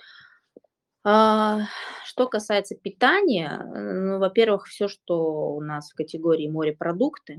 А, что касается питания, э, ну, во-первых, все, что у нас в категории морепродукты,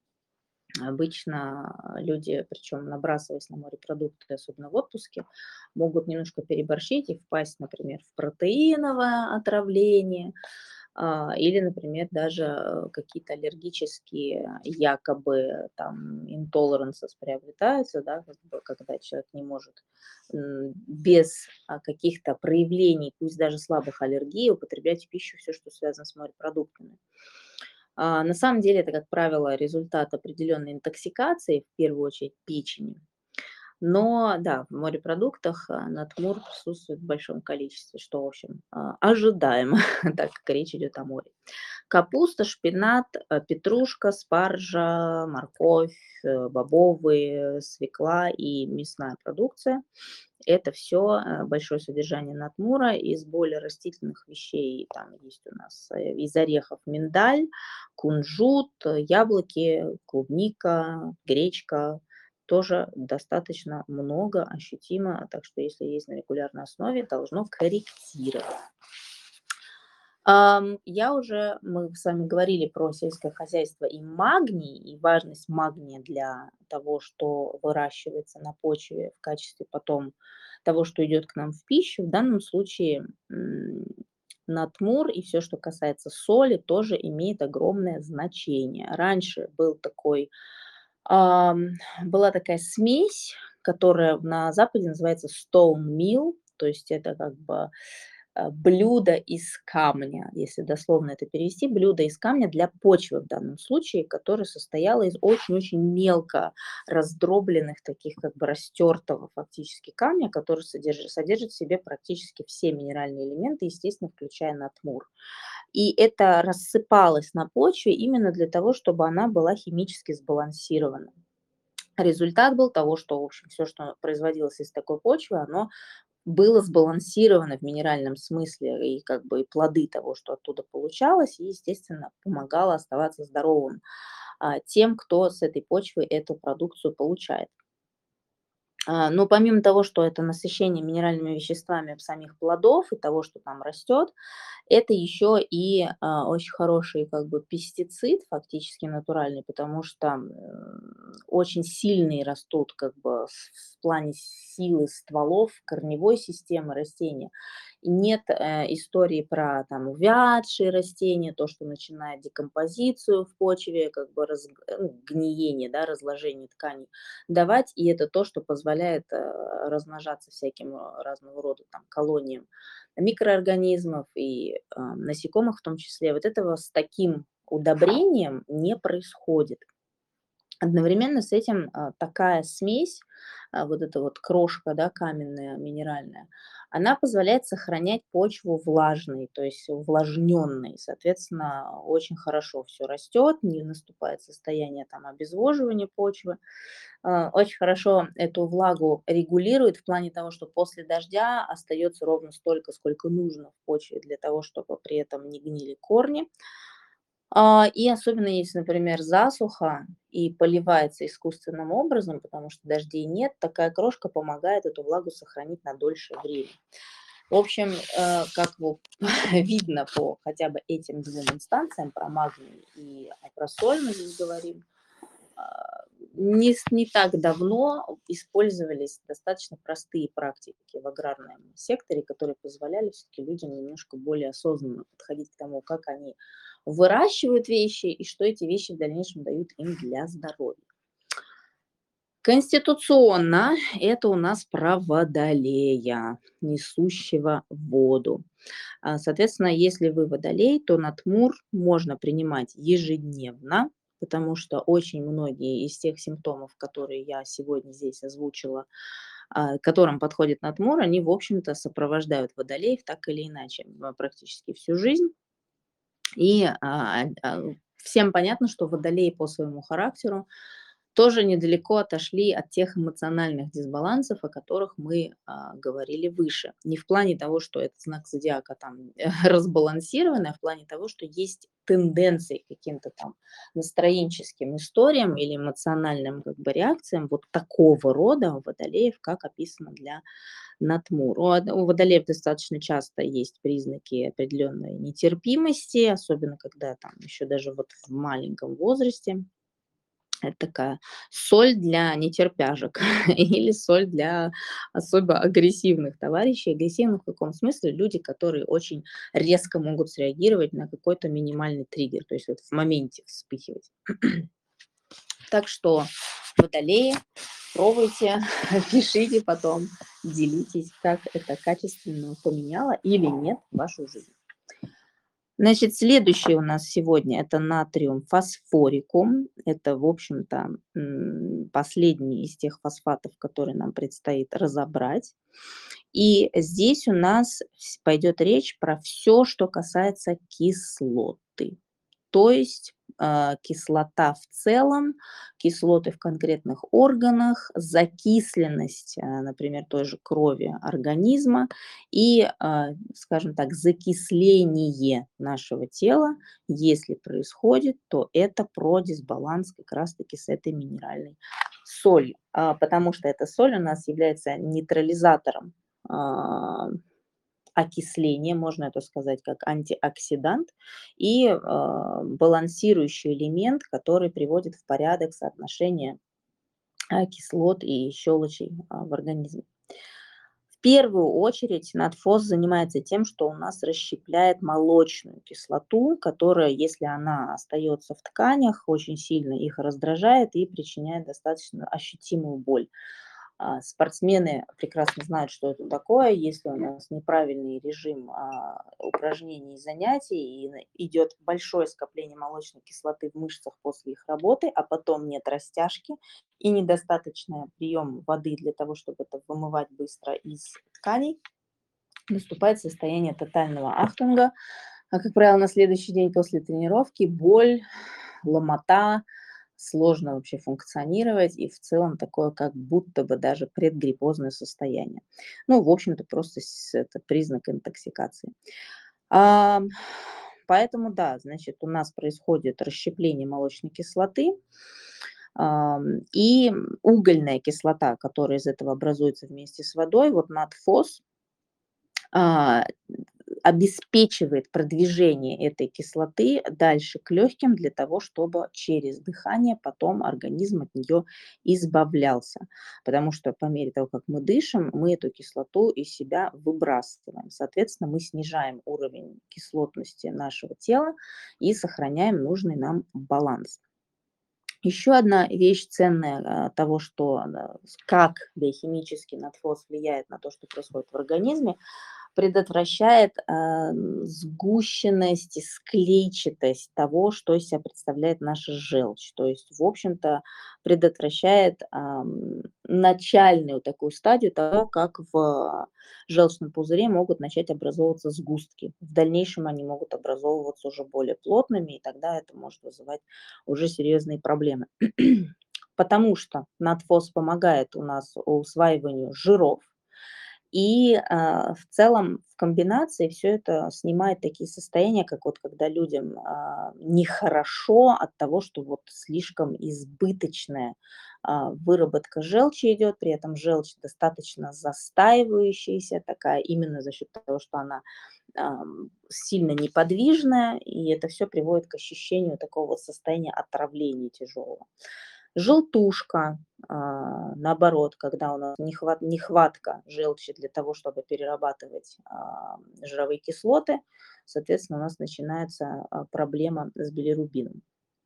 обычно люди, причем набрасываясь на морепродукты, особенно в отпуске, могут немножко переборщить и впасть, например, в протеиновое отравление, а, или, например, даже э, какие-то аллергические якобы там intolerances приобретаются, да, как бы, когда человек не может м, без а, каких-то проявлений, пусть даже слабых аллергий, употреблять в пищу все, что связано с морепродуктами. А, на самом деле это, как правило, результат определенной интоксикации, в первую очередь печени. Но да, в морепродуктах а, натмур присутствует в большом количестве, что, в общем, а, ожидаемо, так как речь идет о море. Капуста, шпинат, э, петрушка, спаржа, морковь, э, бобовые, свекла и мясная продукция. Это все большое содержание натмура. Из более растительных вещей там есть у нас э, из орехов миндаль, кунжут, э, яблоки, клубника, гречка. Тоже достаточно много, ощутимо, так что если есть на регулярной основе, должно корректировать. Ам, я уже, мы с вами говорили про сельское хозяйство и магний, и важность магния для того, что выращивается на почве в качестве потом того, что идет к нам в пищу. В данном случае м, натмур и все, что касается соли, тоже имеет огромное значение. Раньше был такой, ам, была такая смесь, которая на Западе называется stone meal, то есть это как бы э, блюдо из камня, если дословно это перевести, блюдо из камня для почвы в данном случае, которое состояло из очень-очень мелко раздробленных, таких как бы растертого фактически камня, который содержит, содержит в себе практически все минеральные элементы, естественно, включая натмур. И это рассыпалось на почве именно для того, чтобы она была химически сбалансирована. Результат был того, что, в общем, все, что производилось из такой почвы, оно было сбалансировано в минеральном смысле, и как бы и плоды того, что оттуда получалось, и, естественно, помогало оставаться здоровым а, тем, кто с этой почвы эту продукцию получает. А, но помимо того, что это насыщение минеральными веществами самих плодов и того, что там растет, это еще и а, очень хороший как бы пестицид, фактически натуральный, потому что м, очень сильные растут как бы с- в плане силы стволов корневой системы растения. И нет э, истории про там увядшие растения, то, что начинает декомпозицию в почве, как бы раз- ну, гниение, да, разложение тканей давать, и это то, что позволяет э, размножаться всяким э, разного рода там колониям микроорганизмов и а, насекомых в том числе. Вот этого с таким удобрением не происходит. Одновременно с этим а, такая смесь, а, вот эта вот крошка, да, каменная, минеральная, она позволяет сохранять почву влажной, то есть увлажненной. Соответственно, очень хорошо все растет, не наступает состояние там обезвоживания почвы. А, Очень хорошо эту влагу регулирует в плане того, что после дождя остается ровно столько, сколько нужно в почве для того, чтобы при этом не гнили корни. А, и особенно если, например, засуха и поливается искусственным образом, потому что дождей нет, такая крошка помогает эту влагу сохранить на дольшее время. В общем, э, как вот видно по хотя бы этим двум инстанциям, про магний и про соль мы здесь говорим, а, не, с- не так давно использовались достаточно простые практики в аграрном секторе, которые позволяли все-таки людям немножко более осознанно подходить к тому, как они выращивают вещи и что эти вещи в дальнейшем дают им для здоровья. Конституционно это у нас про водолея, несущего воду. А, Соответственно, если вы водолей, то натмур можно принимать ежедневно, потому что очень многие из тех симптомов, которые я сегодня здесь озвучила, а, к которым подходит натмур, они, в общем-то, сопровождают водолеев так или иначе а, практически всю жизнь. И а, а, всем понятно, что водолеи по своему характеру тоже недалеко отошли от тех эмоциональных дисбалансов, о которых мы а, говорили выше. Не в плане того, что этот знак зодиака там разбалансированный, а в плане того, что есть тенденции к каким-то там настроенческим историям или эмоциональным как бы реакциям вот такого рода у водолеев, как описано для натмур. У, од- у водолеев достаточно часто есть признаки определенной нетерпимости, особенно когда там еще даже вот в маленьком возрасте. Это такая соль для нетерпяжек или соль для особо агрессивных товарищей. Агрессивных в каком смысле? Люди, которые очень резко могут среагировать на какой-то минимальный триггер, то есть вот в моменте вспыхивать. Так что, водолеи, пробуйте, пишите потом, делитесь, как это качественно поменяло или нет вашу жизнь. Значит, следующее у нас сегодня- это натриум фосфорикум. Это, в общем-то, м, последний из тех фосфатов, которые нам предстоит разобрать. И здесь у нас вс пойдет речь про все, что касается кислоты. То есть, а, кислота в целом, кислоты в конкретных органах, закисленность, а, например, той же крови организма и, а, скажем так, закисление нашего тела. Если происходит, то это про дисбаланс как раз-таки с этой минеральной солью. А, потому что эта соль у нас является нейтрализатором, а, окисления, можно это сказать как антиоксидант, и, а, балансирующий элемент, который приводит в порядок соотношение, а, кислот и щелочей, а, в организме. В первую очередь надфос занимается тем, что у нас расщепляет молочную кислоту, которая, если она остается в тканях, очень сильно их раздражает и причиняет достаточно ощутимую боль. А, спортсмены прекрасно знают, что это такое. Если у нас неправильный режим, а, упражнений и занятий, и н идет большое скопление молочной кислоты в мышцах после их работы, а потом нет растяжки и недостаточный прием воды для того, чтобы это вымывать быстро из тканей, наступает состояние тотального ахтунга. А, как правило, на следующий день после тренировки боль, ломота, сложно вообще функционировать и в целом такое как будто бы даже предгриппозное состояние. Ну, в общем-то, просто с это признак интоксикации. Ам, поэтому да, значит, у нас происходит расщепление молочной кислоты, ам, и угольная кислота, которая из этого образуется вместе с водой, вот надфос, а, обеспечивает продвижение этой кислоты дальше к легким для того, чтобы через дыхание потом организм от нее избавлялся. Потому что по мере того, как мы дышим, мы эту кислоту из себя выбрасываем. Соответственно, мы снижаем уровень кислотности нашего тела и сохраняем нужный нам баланс. Еще одна вещь ценная, а, того, что, а, как биохимически надфос влияет на то, что происходит в организме, предотвращает, а, сгущенность и склейчатость того, что из себя представляет наша желчь. То есть, в общем-то, предотвращает, ам, начальную такую стадию того, как в желчном пузыре могут начать образовываться сгустки. В дальнейшем они могут образовываться уже более плотными, и тогда это может вызывать уже серьезные проблемы. Потому что надфос помогает у нас усваиванию жиров, и, а, в целом в комбинации все это снимает такие состояния, как вот когда людям, а, нехорошо от того, что вот слишком избыточная, а, выработка желчи идет, при этом желчь достаточно застаивающаяся такая, именно за счет того, что она, ам, сильно неподвижная, и это все приводит к ощущению такого вот состояния отравления тяжелого. Желтушка, а, наоборот, когда у нас нехват нехватка желчи для того, чтобы перерабатывать, а, жировые кислоты, соответственно, у нас начинается, а, проблема с билирубином.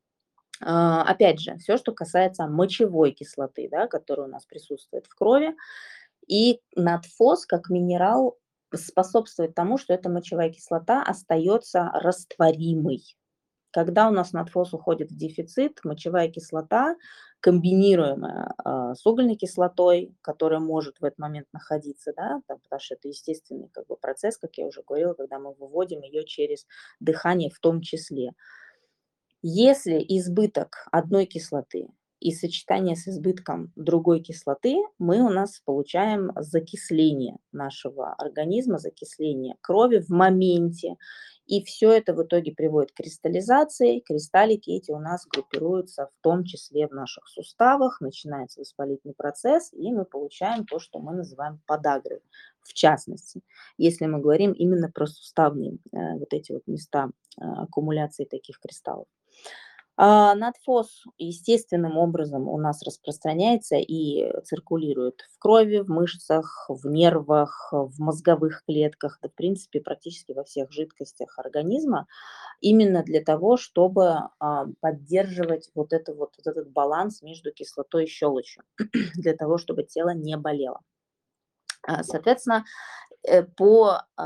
А, опять же, все, что касается мочевой кислоты, да, которая у нас присутствует в крови, и надфос как минерал способствует тому, что эта мочевая кислота остается растворимой. Когда у нас надфос уходит в дефицит, мочевая кислота, комбинируемая, а, с угольной кислотой, которая может в этот момент находиться, да, там, потому что это естественный как бы процесс, как я уже говорила, когда мы выводим ее через дыхание в том числе. Если избыток одной кислоты и сочетание с избытком другой кислоты, мы у нас получаем закисление нашего организма, закисление крови в моменте. И все это в итоге приводит к кристаллизации. Кристаллики эти у нас группируются в том числе в наших суставах, начинается воспалительный процесс, и мы получаем то, что мы называем подагрой. В частности, если мы говорим именно про суставные э, вот эти вот места э, аккумуляции таких кристаллов. А, надфос естественным образом у нас распространяется и циркулирует в крови, в мышцах, в нервах, в мозговых клетках, да, в принципе, практически во всех жидкостях организма, именно для того, чтобы, а, поддерживать вот это вот вот этот баланс между кислотой и щелочью, для того, чтобы тело не болело. А, соответственно, э, по, а,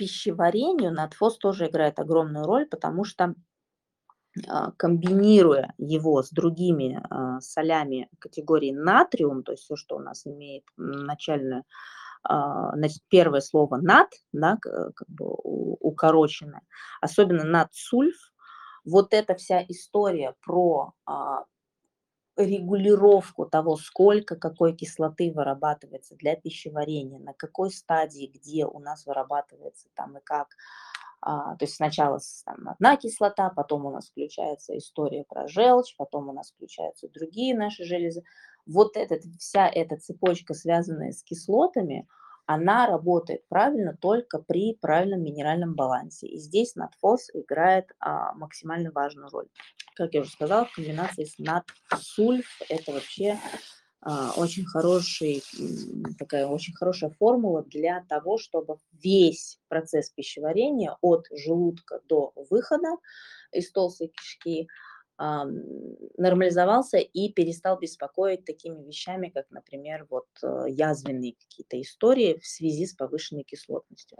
пищеварению надфос тоже играет огромную роль, потому что а, комбинируя его с другими а, солями категории натриум, то есть все, что у нас имеет м, начальное, а, значит, первое слово нат, да, к- как бы у- укороченное, особенно натсульф, вот эта вся история про а, регулировку того, сколько какой кислоты вырабатывается для пищеварения, на какой стадии, где у нас вырабатывается там и как. А, то есть сначала с- там, одна кислота, потом у нас включается история про желчь, потом у нас включаются другие наши железы. Вот этот, вся эта цепочка, связанная с кислотами, она работает правильно только при правильном минеральном балансе. И здесь надфос играет а, максимально важную роль. Как я уже сказала, в комбинации с надсульф это вообще а, очень хороший, м, такая очень хорошая формула для того, чтобы весь процесс пищеварения от желудка до выхода из толстой кишки ам, нормализовался и перестал беспокоить такими вещами, как, например, вот э, язвенные какие-то истории в связи с повышенной кислотностью.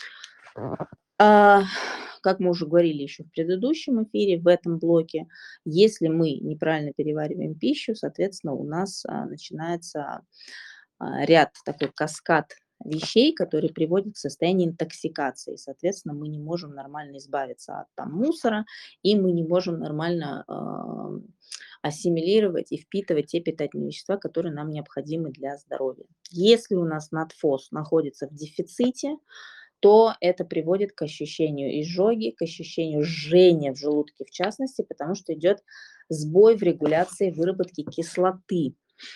А, как мы уже говорили еще в предыдущем эфире, в этом блоке, если мы неправильно перевариваем пищу, соответственно, у нас а, начинается а, ряд, такой каскад вещей, которые приводят к состоянию интоксикации. Соответственно, мы не можем нормально избавиться от там, мусора, и мы не можем нормально а, ассимилировать и впитывать те питательные вещества, которые нам необходимы для здоровья. Если у нас надфос находится в дефиците, то это приводит к ощущению изжоги, к ощущению жжения в желудке в частности, потому что идет сбой в регуляции выработки кислоты.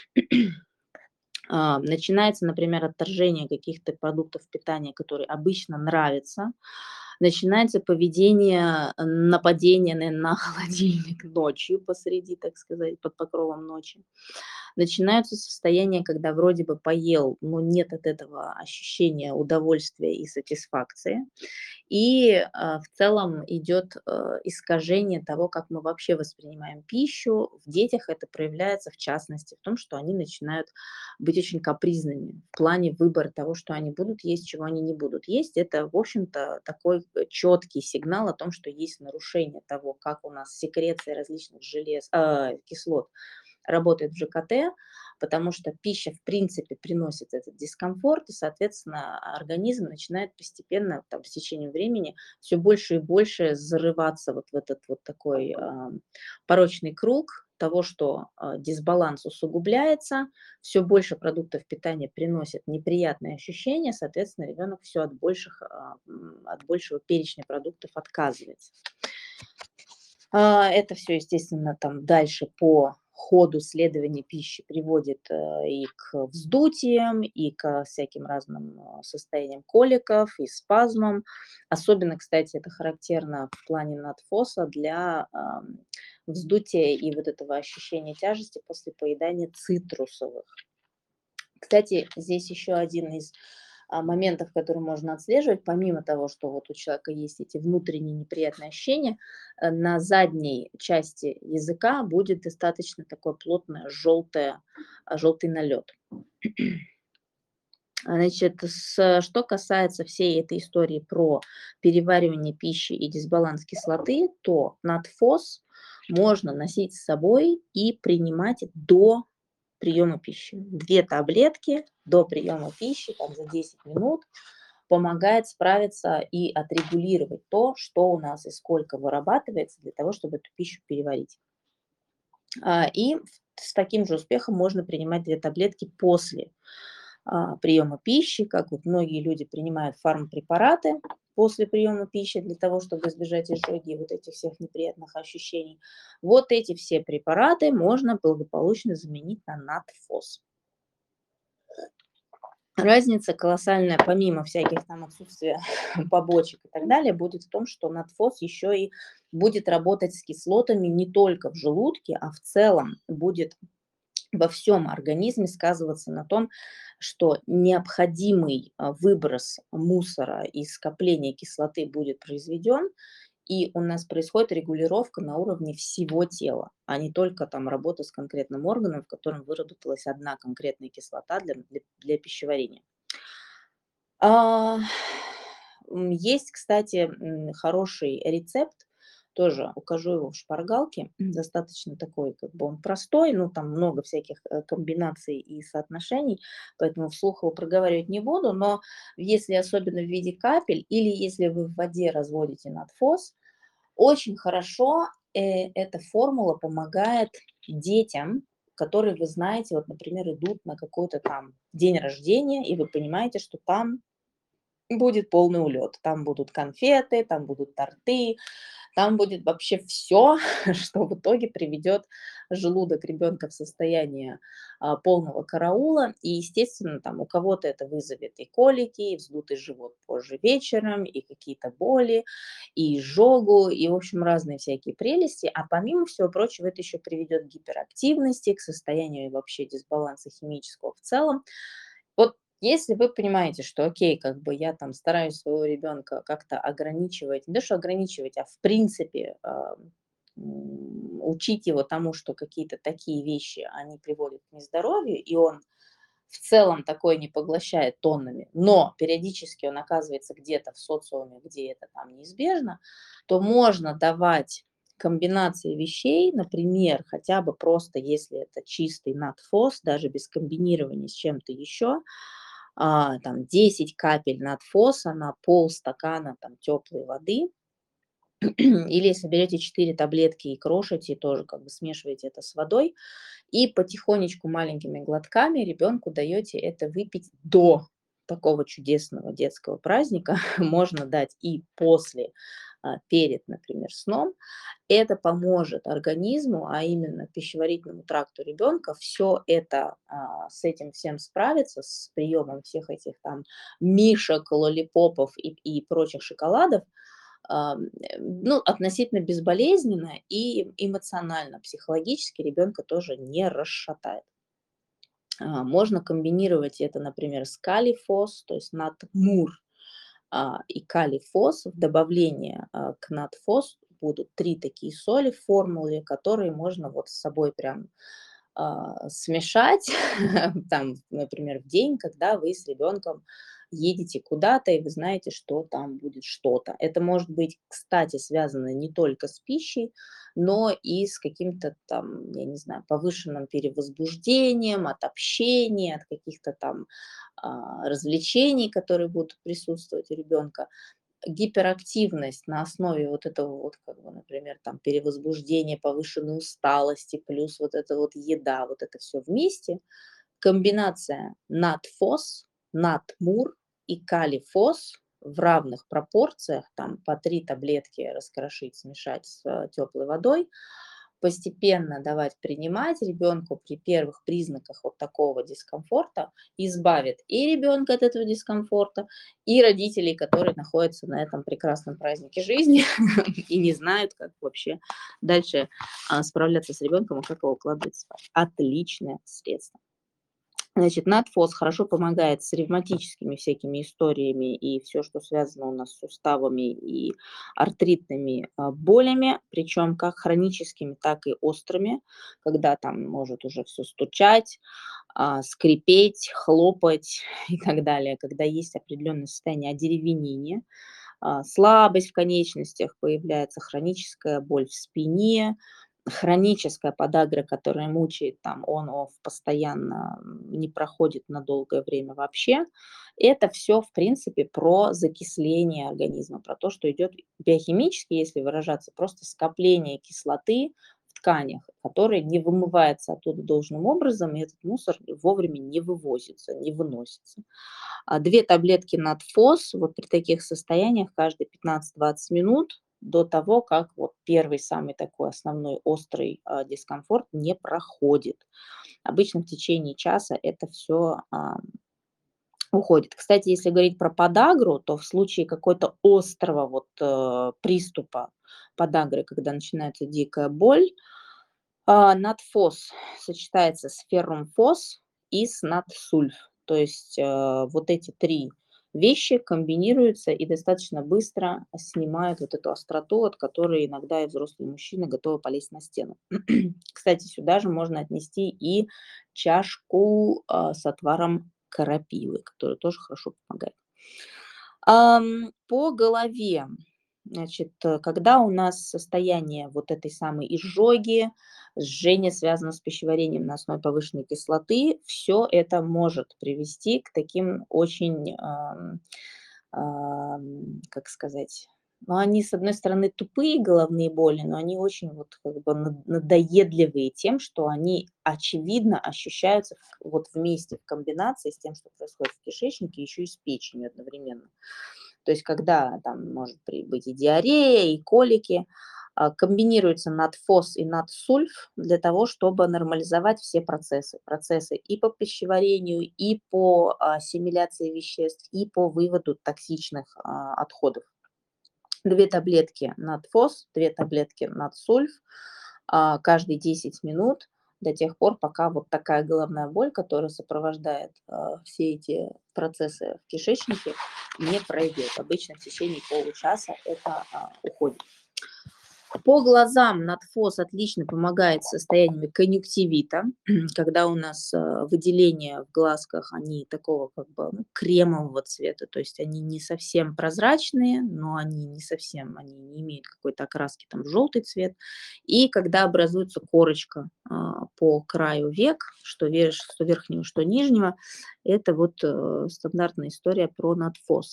А, Начинается, например, отторжение каких-то продуктов питания, которые обычно нравятся. Начинается поведение, э, нападение на на холодильник ночью посреди, так сказать, под покровом ночи. Начинаются состояния, когда вроде бы поел, но нет от этого ощущения удовольствия и сатисфакции. И а, в целом идет э, искажение того, как мы вообще воспринимаем пищу. В детях это проявляется в частности в том, что они начинают быть очень капризными в плане выбора того, что они будут есть, чего они не будут есть. Это, в общем-то, такой четкий сигнал о том, что есть нарушение того, как у нас секреция различных желез, э, кислот работает в ЖКТ, потому что пища, в принципе, приносит этот дискомфорт, и, соответственно, организм начинает постепенно, там, с течением времени, все больше и больше зарываться вот в этот вот такой а, порочный круг того, что а, дисбаланс усугубляется, все больше продуктов питания приносит неприятные ощущения, соответственно, ребенок все от, больших, а, м, от большего перечня продуктов отказывается. А, Это все, естественно, там дальше по ходу следования пищи приводит э, и к вздутиям, и к всяким разным э, состояниям коликов и спазмам. Особенно, кстати, это характерно в плане надфоса для ам, вздутия и вот этого ощущения тяжести после поедания цитрусовых. Кстати, здесь еще один из а, моментов, который можно отслеживать, помимо того, что вот у человека есть эти внутренние неприятные ощущения, э, на задней части языка будет достаточно такое плотное желтое, а, желтый налет. Значит, с, что касается всей этой истории про переваривание пищи и дисбаланс кислоты, то надфос можно носить с собой и принимать до приема пищи. Две таблетки до приема пищи, там за десять минут, помогает справиться и отрегулировать то, что у нас и сколько вырабатывается для того, чтобы эту пищу переварить. А, И с таким же успехом можно принимать две таблетки после а, приема пищи, как вот многие люди принимают фармпрепараты после приема пищи для того, чтобы избежать изжоги и вот этих всех неприятных ощущений. Вот эти все препараты можно благополучно заменить на надфос. Разница колоссальная, помимо всяких там отсутствия побочек и так далее, будет в том, что надфос еще и будет работать с кислотами не только в желудке, а в целом будет во всем организме сказываться на том, что необходимый а, выброс мусора и скопление кислоты будет произведен, и у нас происходит регулировка на уровне всего тела, а не только там работа с конкретным органом, в котором выработалась одна конкретная кислота для, для, для пищеварения. А, м, есть, кстати, м, хороший рецепт, тоже укажу его в шпаргалке, достаточно такой, как бы он простой, но там много всяких э, комбинаций и соотношений, поэтому вслух его проговаривать не буду, но если особенно в виде капель или если вы в воде разводите надфос, очень хорошо э, эта формула помогает детям, которые, вы знаете, вот, например, идут на какой-то там день рождения, и вы понимаете, что там будет полный улет. Там будут конфеты, там будут торты, там будет вообще все, что в итоге приведет желудок ребенка в состояние а, полного караула. И, естественно, там у кого-то это вызовет и колики, и вздутый живот позже вечером, и какие-то боли, и изжогу, и, в общем, разные всякие прелести. А помимо всего прочего, это еще приведет к гиперактивности, к состоянию вообще дисбаланса химического в целом. Вот если вы понимаете, что окей, как бы я там стараюсь своего ребенка как-то ограничивать, не то что ограничивать, а в принципе а, м, учить его тому, что какие-то такие вещи, они приводят к нездоровью, и он в целом такое не поглощает тоннами, но периодически он оказывается где-то в социуме, где это там неизбежно, то можно давать комбинации вещей, например, хотя бы просто, если это чистый надфос, даже без комбинирования с чем-то еще, а, там десять капель надфоса на полстакана там теплой воды, или если берете четыре таблетки и крошите, тоже как бы смешиваете это с водой, и потихонечку маленькими глотками ребенку даете это выпить до такого чудесного детского праздника. Можно дать и после, а, перед, например, сном. Это поможет организму, а именно пищеварительному тракту ребенка, все это, а, с этим всем справиться, с приемом всех этих там мишек, лоллипопов и, и прочих шоколадов, ам, э, ну, относительно безболезненно и эмоционально, психологически ребенка тоже не расшатает. А, Можно комбинировать это, например, с калифос, то есть натмур, а, и калий-фос. В добавление а, к надфос будут три такие соли в формуле, которые можно вот с собой прям а, смешать, там, например, в день, когда вы с ребенком едете куда-то, и вы знаете, что там будет что-то. Это может быть, кстати, связано не только с пищей, но и с каким-то там, я не знаю, повышенным перевозбуждением от общения, от каких-то там а, развлечений, которые будут присутствовать у ребенка. Гиперактивность на основе вот этого вот, как бы, например, там перевозбуждения, повышенной усталости, плюс вот эта вот еда, вот это все вместе, комбинация натфос, натмур и калифос в равных пропорциях, там по три таблетки раскрошить, смешать с теплой водой, постепенно давать принимать ребенку при первых признаках вот такого дискомфорта, избавит и ребенка от этого дискомфорта, и родителей, которые находятся на этом прекрасном празднике жизни и не знают, как вообще дальше а, справляться с ребенком и как его укладывать спать. Отличное средство. Значит, надфос хорошо помогает с ревматическими всякими историями и все, что связано у нас с суставами и артритными а, болями, причем как хроническими, так и острыми, когда там может уже все стучать, а, скрипеть, хлопать и так далее, когда есть определенное состояние одеревенения, а, слабость в конечностях появляется, хроническая боль в спине, хроническая подагра, которая мучает там он-офф постоянно, м, не проходит на долгое время вообще. Это все, в принципе, про закисление организма, про то, что идет биохимически, если выражаться, просто скопление кислоты в тканях, которое не вымывается оттуда должным образом, и этот мусор вовремя не вывозится, не выносится. А, две таблетки Надфос вот при таких состояниях каждые пятнадцать-двадцать минут до того, как вот первый самый такой основной острый, а, дискомфорт не проходит. Обычно в течение часа это все уходит. Кстати, если говорить про подагру, то в случае какой-то острого вот, э, приступа подагры, когда начинается дикая боль, а, Надфос сочетается с феррумфос и с надсульф. То есть, э, вот эти три вещи комбинируются и достаточно быстро снимают вот эту остроту, от которой иногда и взрослые мужчины готовы полезть на стену. Кстати, сюда же можно отнести и чашку, а, с отваром крапивы, который тоже хорошо помогает. Ам, по голове. Значит, э, когда у нас состояние вот этой самой изжоги, жжение связано с пищеварением на основе повышенной кислоты, все это может привести к таким очень, ам, ам, как сказать, ну, они, с одной стороны, тупые головные боли, но они очень вот как бы над надоедливые тем, что они очевидно ощущаются в вот вместе, в комбинации с тем, что происходит в кишечнике, еще и с печенью одновременно. То есть когда там может при быть и диарея, и колики, а, комбинируется надфос и надсульф для того, чтобы нормализовать все процессы. Процессы и по пищеварению, и по ассимиляции веществ, и по выводу токсичных а, отходов. Две таблетки надфос, две таблетки надсульф а, каждые десять минут до тех пор, пока вот такая головная боль, которая сопровождает а, все эти процессы в кишечнике, не пройдет. Обычно в течение получаса это а, уходит. По глазам надфос отлично помогает с состояниями конъюнктивита, когда у нас э, выделения в глазках, они такого как бы ну, кремового цвета, то есть они не совсем прозрачные, но они не совсем, они не имеют какой-то окраски, там желтый цвет. И когда образуется корочка а, по краю век, что, вер- что верхнего, что нижнего, это вот э, стандартная история про надфос.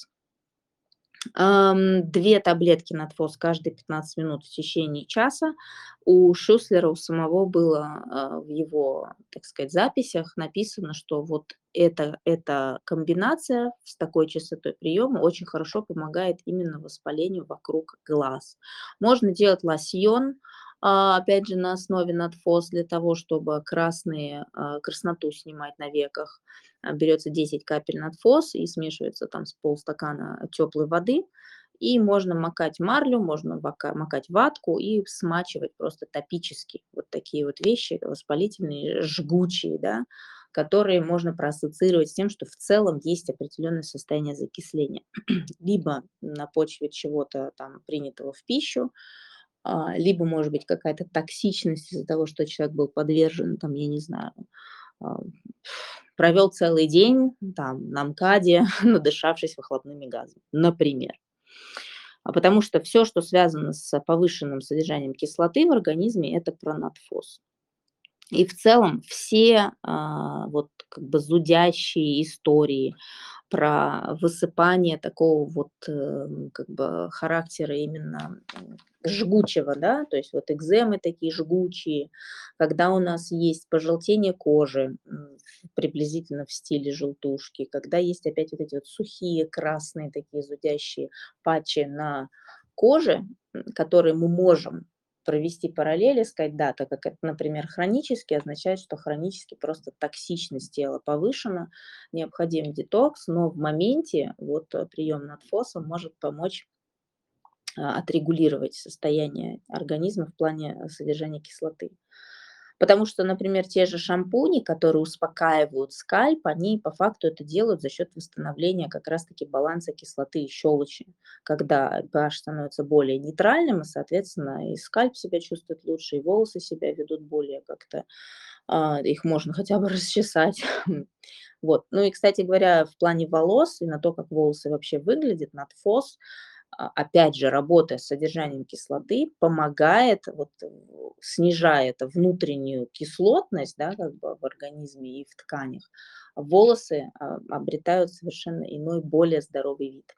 Ам, две таблетки надфос каждые пятнадцать минут в течение часа. У Шюслера, у самого было, а, в его, так сказать, записях написано, что вот эта эта комбинация с такой частотой приема очень хорошо помогает именно воспалению вокруг глаз. Можно делать лосьон, а, опять же, на основе надфос для того, чтобы красные, а, красноту снимать на веках. А, берется десять капель надфос и смешивается там с полстакана теплой воды. И можно макать марлю, можно бока- макать ватку и смачивать просто топически. Вот такие вот вещи воспалительные, жгучие, да, которые можно проассоциировать с тем, что в целом есть определенное состояние закисления. Либо на почве чего-то там принятого в пищу, а, либо, может быть, какая-то токсичность из-за того, что человек был подвержен, там, я не знаю, а, провел целый день там на МКАДе, надышавшись выхлопными газами, например. А потому что все, что связано с повышенным содержанием кислоты в организме, это про надфос. И в целом все, а, вот как бы зудящие истории про высыпание такого вот, эм, как бы характера именно, м, жгучего, да, то есть вот экземы такие жгучие, когда у нас есть пожелтение кожи, м, приблизительно в стиле желтушки, когда есть опять вот эти вот сухие красные такие зудящие патчи на коже, м, которые мы можем провести параллели, сказать, да, так как это, например, хронически, означает, что хронически просто токсичность тела повышена, необходим детокс, но в моменте вот э, прием надфоса может помочь а, отрегулировать состояние организма в плане э, содержания кислоты. Потому что, например, те же шампуни, которые успокаивают скальп, они по факту это делают за счет восстановления как раз-таки баланса кислоты и щелочи. Когда pH становится более нейтральным, и, соответственно, и скальп себя чувствует лучше, и волосы себя ведут более как-то, а, их можно хотя бы расчесать. Вот. Ну и, кстати говоря, в плане волос и на то, как волосы вообще выглядят, надфос, а, опять же, работая с содержанием кислоты, помогает, вот, э, снижает внутреннюю кислотность, да, как бы в организме и в тканях. Волосы а, обретают совершенно иной, более здоровый вид.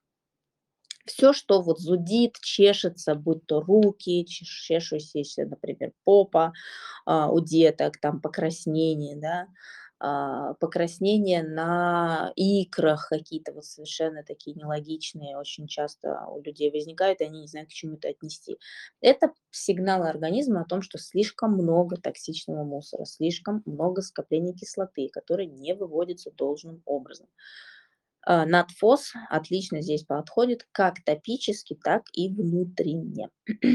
Все, что вот зудит, чешется, будь то руки, чеш- чешущиеся, например, попа, а, у деток, там покраснение, да, а, покраснение на икрах какие-то вот совершенно такие нелогичные очень часто у людей возникают, и они не знают, к чему это отнести. Это сигналы организма о том, что слишком много токсичного мусора, слишком много скопления кислоты, которые не выводятся должным образом. А, Надфос отлично здесь подходит как топически, так и внутренне.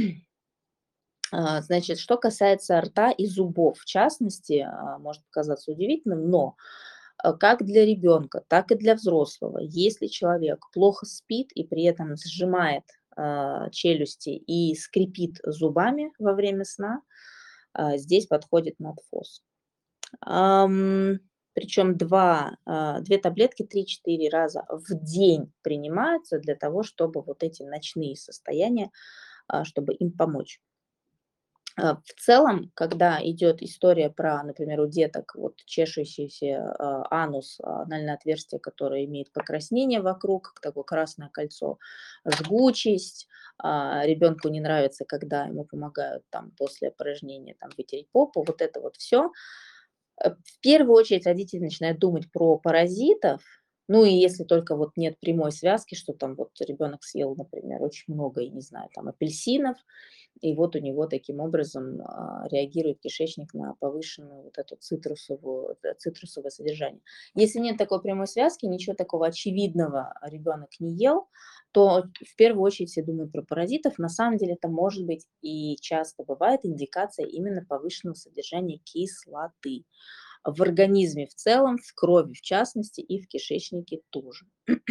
А, Значит, что касается рта и зубов, в частности, а, может показаться удивительным, но а, как для ребенка, так и для взрослого, если человек плохо спит и при этом сжимает а, челюсти и скрипит зубами во время сна, а, здесь подходит надфос. Ам, Причем два, а, две таблетки три-четыре раза в день принимаются для того, чтобы вот эти ночные состояния, а, чтобы им помочь. А, в целом, когда идет история про, например, у деток вот чешущийся, а, анус, а, анальное отверстие, которое имеет покраснение вокруг, такое красное кольцо, жгучесть, а, ребенку не нравится, когда ему помогают там после опорожнения там вытереть попу, вот это вот все. Э, в первую очередь родители начинают думать про паразитов. Ну и если только вот нет прямой связки, что там вот ребенок съел, например, очень много, я не знаю, там апельсинов, и вот у него таким образом, а, реагирует кишечник на повышенную вот эту цитрусовую э, цитрусовое содержание. Если нет такой прямой связки, ничего такого очевидного ребенок не ел, то в первую очередь все думают про паразитов. На самом деле это может быть и часто бывает индикация именно повышенного содержания кислоты в организме в целом, в крови в частности и в кишечнике тоже.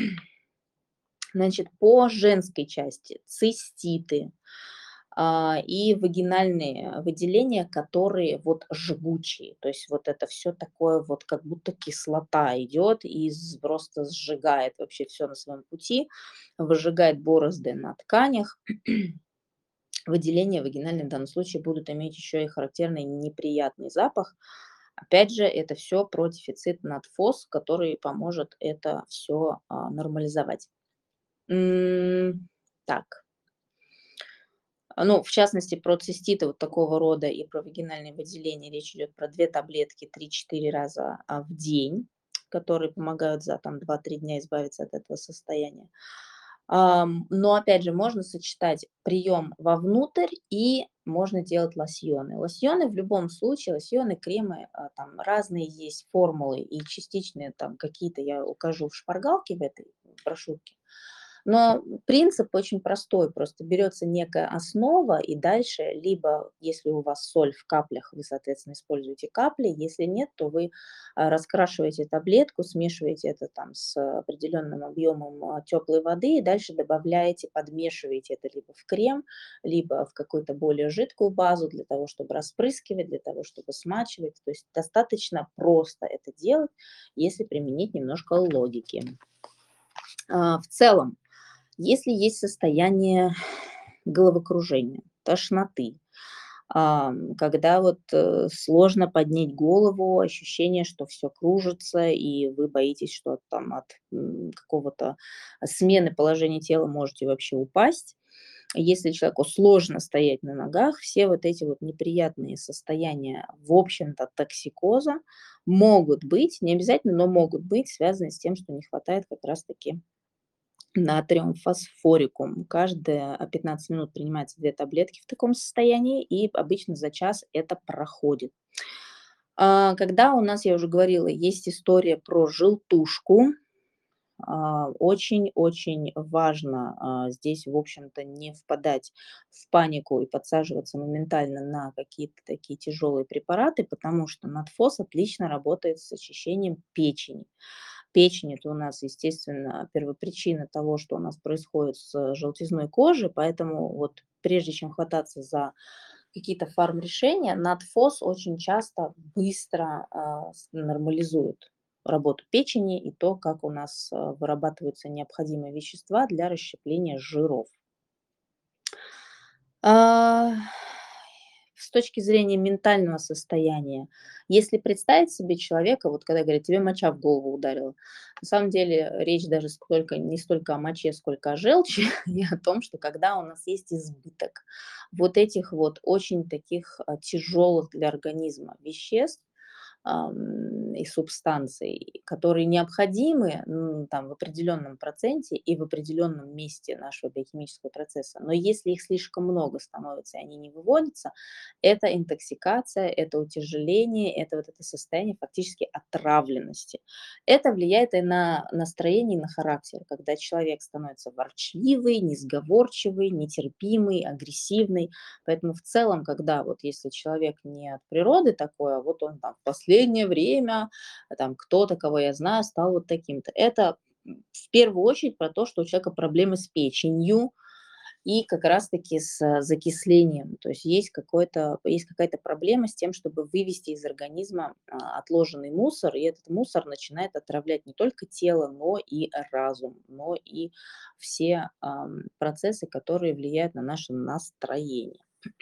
Значит, по женской части циститы, а, и вагинальные выделения, которые вот жгучие. То есть вот это все такое вот, как будто кислота идет и з просто сжигает вообще все на своем пути, выжигает борозды на тканях. Выделения вагинальные в данном случае будут иметь еще и характерный неприятный запах. Опять же, это все про дефицит надфос, который поможет это все нормализовать. М, так, а, ну, в частности, про циститы вот такого рода и про вагинальные выделения речь идет про две таблетки три-четыре раза, а, в день, которые помогают за там два-три дня избавиться от этого состояния. Ам, но опять же, можно сочетать прием вовнутрь и можно делать лосьоны. Лосьоны в любом случае, лосьоны, кремы, а, там разные есть формулы и частичные там какие-то я укажу в шпаргалке в этой брошюрке. Но принцип очень простой. Просто берется некая основа, и дальше либо, если у вас соль в каплях, вы, соответственно, используете капли. Если нет, то вы а, раскрашиваете таблетку, смешиваете это там с определенным объемом а, теплой воды, и дальше добавляете, подмешиваете это либо в крем, либо в какую-то более жидкую базу для того, чтобы распрыскивать, для того, чтобы смачивать. То есть достаточно просто это делать, если применить немножко логики. А, В целом, если есть состояние головокружения, тошноты, ам, когда вот, э, сложно поднять голову, ощущение, что все кружится, и вы боитесь, что там от, м, какого-то смены положения тела можете вообще упасть. Если человеку сложно стоять на ногах, все вот эти вот неприятные состояния, в общем-то, токсикоза могут быть, не обязательно, но могут быть связаны с тем, что не хватает как раз таки натриум фосфорикум. Каждые а, пятнадцать минут принимается две таблетки в таком состоянии, и обычно за час это проходит. А, когда у нас, я уже говорила, есть история про желтушку, а, очень-очень важно, а, здесь, в общем-то, не впадать в панику и подсаживаться моментально на какие-то такие тяжелые препараты, потому что надфос отлично работает с очищением печени. Печень — это у нас, естественно, первопричина того, что у нас происходит с желтизной кожи, поэтому вот прежде чем хвататься за какие-то фармрешения, надфос очень часто быстро а, с- нормализует работу печени и то, как у нас а, вырабатываются необходимые вещества для расщепления жиров. А, с точки зрения ментального состояния, если представить себе человека, вот когда говорят: "Тебе моча в голову ударила", на самом деле речь даже сколько не столько о моче, сколько о желчи и о том, что когда у нас есть избыток вот этих вот очень таких, а, тяжелых для организма веществ, ам, и субстанций, которые необходимы, м, там, в определенном проценте и в определенном месте нашего биохимического процесса. Но если их слишком много становится, и они не выводятся, это интоксикация, это утяжеление, это вот это состояние фактически отравленности. Это влияет и на настроение, и на характер, когда человек становится ворчливый, несговорчивый, нетерпимый, агрессивный. Поэтому в целом, когда вот если человек не от природы такой, а вот он там в последнее время, а, там кто-то, кого я знаю, стал вот таким-то. Это м, в первую очередь про то, что у человека проблемы с печенью, и как раз-таки с закислением. То есть есть какой-то есть какая-то проблема с тем, чтобы вывести из организма, а, отложенный мусор, и этот мусор начинает отравлять не только тело, но и разум, но и все, ам, процессы, которые влияют на наше настроение.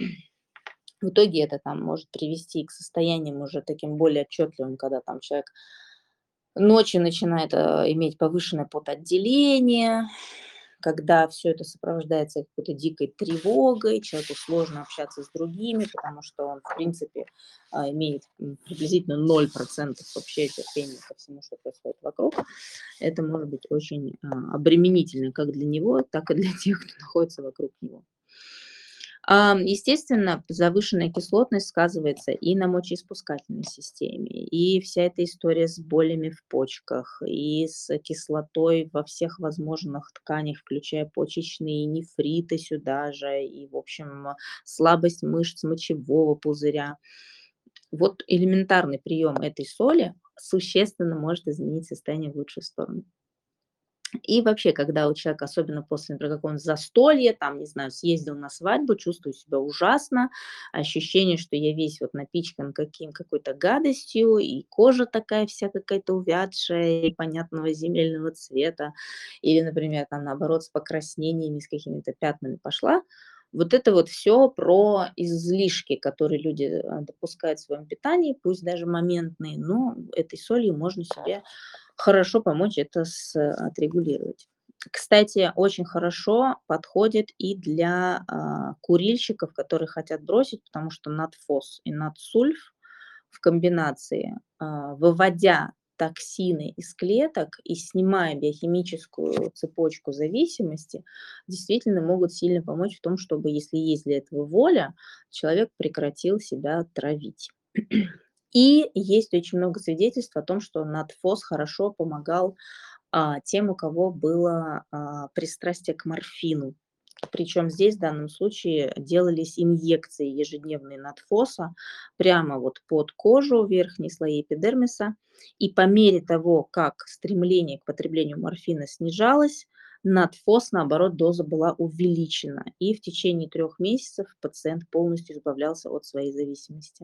В итоге это там может привести к состояниям уже таким более отчетливым, когда там человек ночью начинает, а, иметь повышенное потоотделение, когда все это сопровождается какой-то дикой тревогой, человеку сложно общаться с другими, потому что он, в принципе, а, имеет, м, приблизительно ноль процентов вообще терпения ко всему, что происходит вокруг. Это может быть очень, а, обременительно как для него, так и для тех, кто находится вокруг него. Ам, естественно, завышенная кислотность сказывается и на мочеиспускательной системе, и вся эта история с болями в почках, и с кислотой во всех возможных тканях, включая почечные, нефриты сюда же, и, в общем, а, слабость мышц мочевого пузыря. Вот элементарный прием этой соли существенно может изменить состояние в лучшую сторону. И вообще, когда у человека, особенно после, например, какого-нибудь застолья, там, не знаю, съездил на свадьбу, чувствую себя ужасно, ощущение, что я весь вот напичкан каким, какой-то гадостью, и кожа такая вся какая-то увядшая, непонятного земельного цвета, или, например, там, наоборот, с покраснениями, с какими-то пятнами пошла. Вот это вот все про излишки, которые люди э, допускают в своем питании, пусть даже моментные, но этой солью можно себе хорошо помочь это с отрегулировать. Кстати, очень хорошо подходит и для, а, курильщиков, которые хотят бросить, потому что надфос и надсульф в комбинации, а, выводя токсины из клеток и снимая биохимическую цепочку зависимости, действительно могут сильно помочь в том, чтобы, если есть для этого воля, человек прекратил себя травить. И есть очень много свидетельств о том, что надфос хорошо помогал, а, тем, у кого было, а, пристрастие к морфину. Причем здесь, в данном случае, делались инъекции ежедневные надфоса прямо вот под кожу, верхние слои эпидермиса. И по мере того, как стремление к потреблению морфина снижалось, надфос, наоборот, доза была увеличена. И в течение трех месяцев пациент полностью избавлялся от своей зависимости.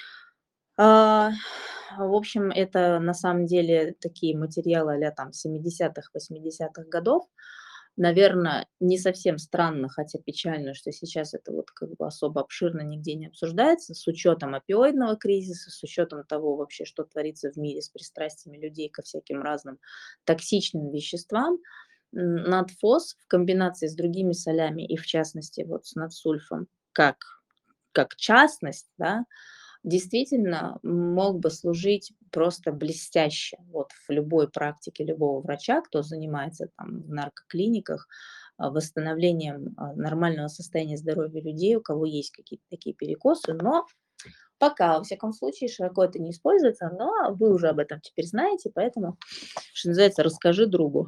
А, в общем, это на самом деле такие материалы а-ля там семидесятых, восьмидесятых годов. Наверно, не совсем странно, хотя печально, что сейчас это вот как бы особо обширно нигде не обсуждается, с учетом опиоидного кризиса, с учетом того вообще, что творится в мире с пристрастиями людей ко всяким разным токсичным веществам. М, надфос в комбинации с другими солями и, в частности, вот с надсульфом, как как частность, да, действительно мог бы служить просто блестяще вот в любой практике любого врача, кто занимается там в наркоклиниках, а, восстановлением, а, нормального состояния здоровья людей, у кого есть какие-то такие перекосы. Но пока, во всяком случае, широко это не используется, но вы уже об этом теперь знаете, поэтому, что называется, расскажи другу.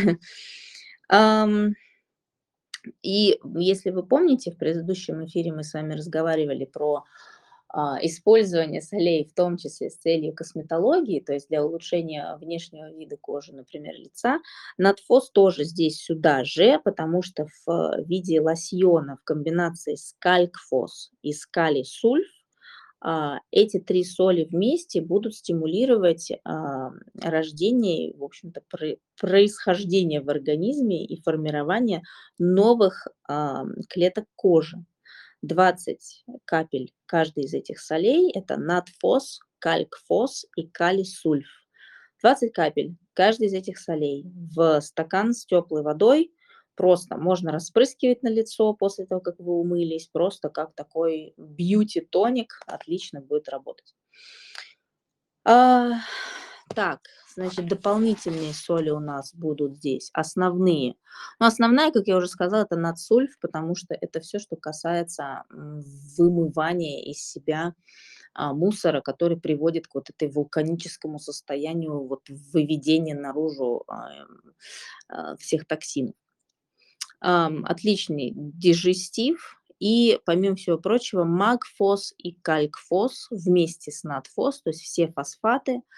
Ам, и если вы помните, в предыдущем эфире мы с вами разговаривали про, а, использование солей, в том числе с целью косметологии, то есть для улучшения внешнего вида кожи, например, лица. Надфос тоже здесь сюда же, потому что в виде лосьона в комбинации с калькфос и с калий-сульф, а, эти три соли вместе будут стимулировать, а, рождение, в общем-то, про происхождение в организме и формирование новых, ам, клеток кожи. двадцать капель каждой из этих солей — это надфос, калькфос и калий-сульф. двадцать капель каждой из этих солей в стакан с теплой водой. Просто можно распрыскивать на лицо после того, как вы умылись, просто как такой бьюти-тоник отлично будет работать. А, так, значит, дополнительные соли у нас будут здесь основные. Ну, основная, как я уже сказала, это надсульф, потому что это все, что касается, м, вымывания из себя, а, мусора, который приводит к вот этой вулканическому состоянию, вот выведения наружу, а, эм, а, всех токсинов. Ам, отличный дижестив. И, помимо всего прочего, магфос и калькфос вместе с надфос, то есть все фосфаты,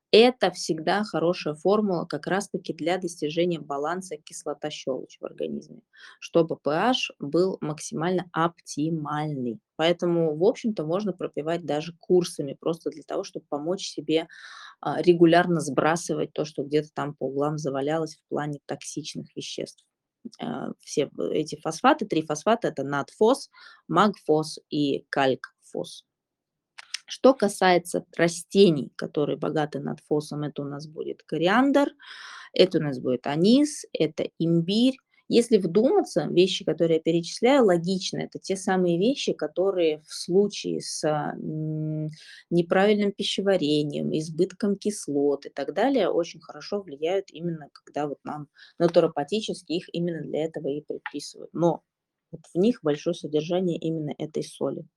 Это всегда хорошая формула как раз-таки для достижения баланса кислота-щелочь в организме, чтобы pH был максимально оптимальный. Поэтому, в общем-то, можно пропивать даже курсами, просто для того, чтобы помочь себе а, регулярно сбрасывать то, что где-то там по углам завалялось в плане токсичных веществ. А, Все в- эти фосфаты, три фосфата– это натфос, магфос и калькфос. Что касается растений, которые богаты надфосом, это у нас будет кориандр, это у нас будет анис, это имбирь. Если вдуматься, вещи, которые я перечисляю, логично. Это те самые вещи, которые в случае с м, неправильным пищеварением, избытком кислот и так далее очень хорошо влияют именно, когда вот нам натуропатически их именно для этого и предписывают. Но вот в них большое содержание именно этой соли.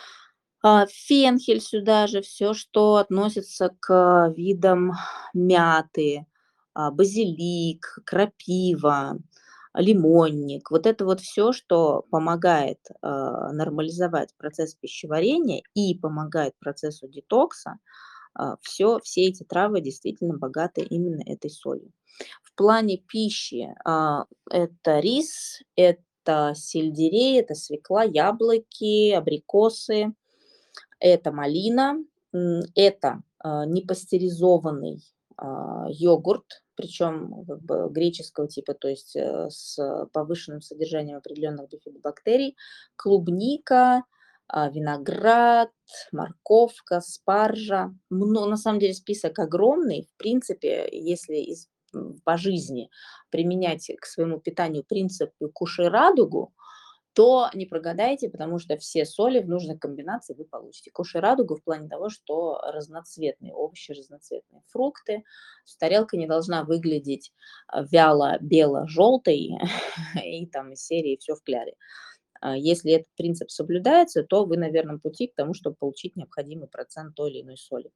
А, фенхель сюда же, все, что относится к видам мяты, а, базилик, крапива, лимонник. Вот это вот все, что помогает, а, нормализовать процесс пищеварения и помогает процессу детокса, а, всё все эти травы действительно богаты именно этой солью. В плане пищи, а, это рис, это сельдерей, это свекла, яблоки, абрикосы. Это малина, м, это, а, непастеризованный, а, йогурт, причем как бы греческого типа, то есть, э, с повышенным содержанием определенных бифидобактерий, клубника, а, виноград, морковка, спаржа. Мно на самом деле список огромный. В принципе, если из м, по жизни применять к своему питанию принцип "кушай радугу", то не прогадаете, потому что все соли в нужной комбинации вы получите. Кушай радугу в плане того, что разноцветные овощи, разноцветные фрукты. То есть тарелка не должна выглядеть а, вяло, бело, желтой и там из серии все в кляре. А, Если этот принцип соблюдается, то вы на верном пути к тому, чтобы получить необходимый процент той или иной соли.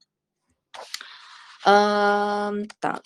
Ам, так.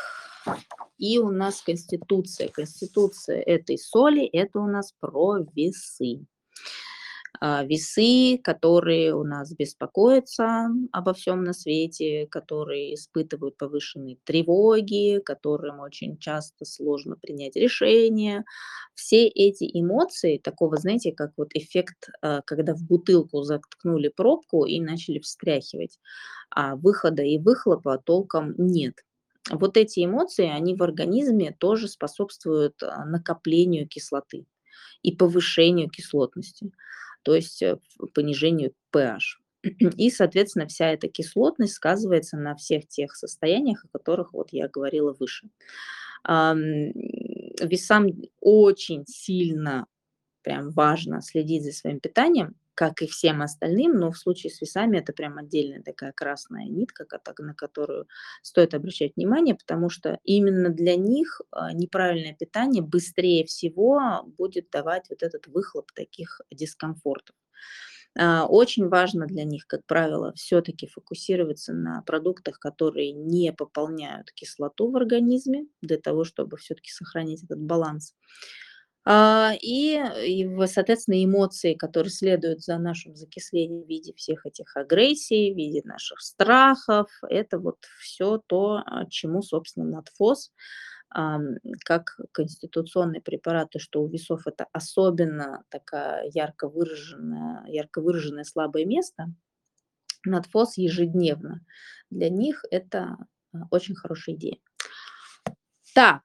И у нас конституция. Конституция этой соли– это у нас про весы. А, весы, которые у нас беспокоятся обо всем на свете, которые испытывают повышенные тревоги, которым очень часто сложно принять решение. Все эти эмоции, такого, знаете, как вот эффект, а, когда в бутылку заткнули пробку и начали встряхивать, а выхода и выхлопа толком нет. Вот эти эмоции, они в организме тоже способствуют а, накоплению кислоты и повышению кислотности, то есть э, в- понижению pH. И, соответственно, вся эта кислотность сказывается на всех тех состояниях, о которых вот я говорила выше. Ам, Весам очень сильно прям важно следить за своим питанием, как и всем остальным, но в случае с весами это прям отдельная такая красная нитка, кото- на которую стоит обращать внимание, потому что именно для них а, неправильное питание быстрее всего будет давать вот этот выхлоп таких дискомфортов. А, Очень важно для них, как правило, все-таки фокусироваться на продуктах, которые не пополняют кислоту в организме, для того, чтобы все-таки сохранить этот баланс. А, и, и, в соответственно, эмоции, которые следуют за нашим закислением в виде всех этих агрессий, в виде наших страхов, это вот все то, а, чему, собственно, надфос, ам, как конституционные препараты, что у весов это особенно такая ярко выраженная, ярко выраженное слабое место, надфос ежедневно. Для них это а, очень хорошая идея. Так,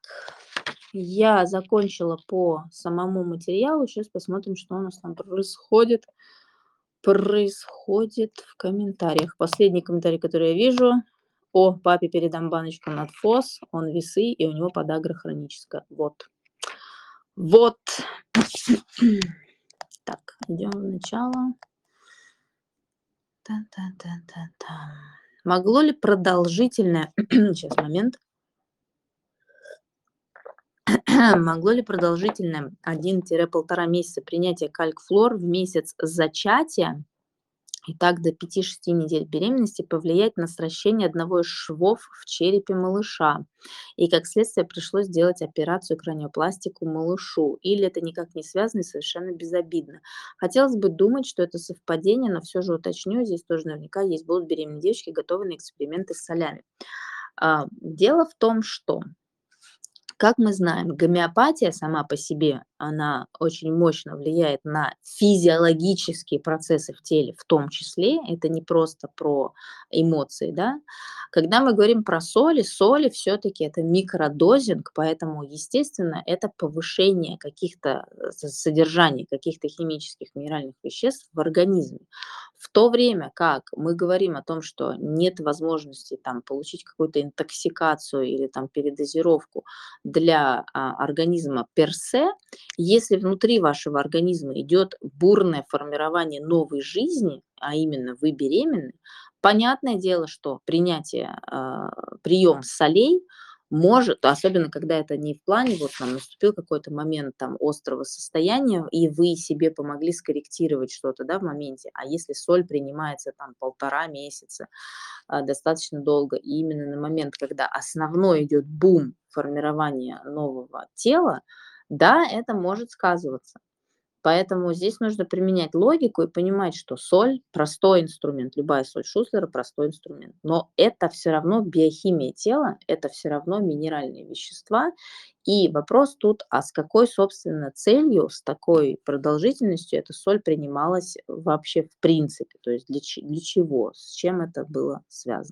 я закончила по самому материалу. Сейчас посмотрим, что у нас там происходит. Происходит в комментариях. Последний комментарий, который я вижу. О, папе передам баночку надфос. Он весы, и у него подагра хроническая. Вот. Вот. Так, идем в начало. Та-та-та-та-та. Могло ли продолжительное... Сейчас, момент. Могло ли продолжительное один-полтора месяца принятие кальк-флор в месяц зачатия и так до пяти-шести недель беременности повлиять на сращение одного из швов в черепе малыша. И как следствие пришлось сделать операцию краниопластику малышу. Или это никак не связано и совершенно безобидно. Хотелось бы думать, что это совпадение, но все же уточню, здесь тоже наверняка есть будут беременные девочки, готовые на эксперименты с солями. А, дело в том, что как мы знаем, гомеопатия сама по себе, она очень мощно влияет на физиологические процессы в теле, в том числе. Это не просто про эмоции, да. Когда мы говорим про соли, соли все-таки это микродозинг, поэтому, естественно, это повышение каких-то э, с- содержаний каких-то химических минеральных веществ в организме. В то время как мы говорим о том, что нет возможности там, получить какую-то интоксикацию или там, передозировку для а, организма персе, если внутри вашего организма идет бурное формирование новой жизни, а именно вы беременны, понятное дело, что принятие, а, прием солей может, особенно когда это не в плане, вот там наступил какой-то момент там острого состояния, и вы себе помогли скорректировать что-то, да, в моменте, а если соль принимается там полтора месяца, а, достаточно долго. И именно на момент, когда основной идет бум формирования нового тела, да, это может сказываться. Поэтому здесь нужно применять логику и понимать, что соль– простой инструмент, любая соль Шуслера– простой инструмент. Но это все равно биохимия тела, это все равно минеральные вещества. И вопрос тут, а с какой, собственно, целью, с такой продолжительностью эта соль принималась вообще в принципе, то есть для, ч- для чего, с чем это было связано.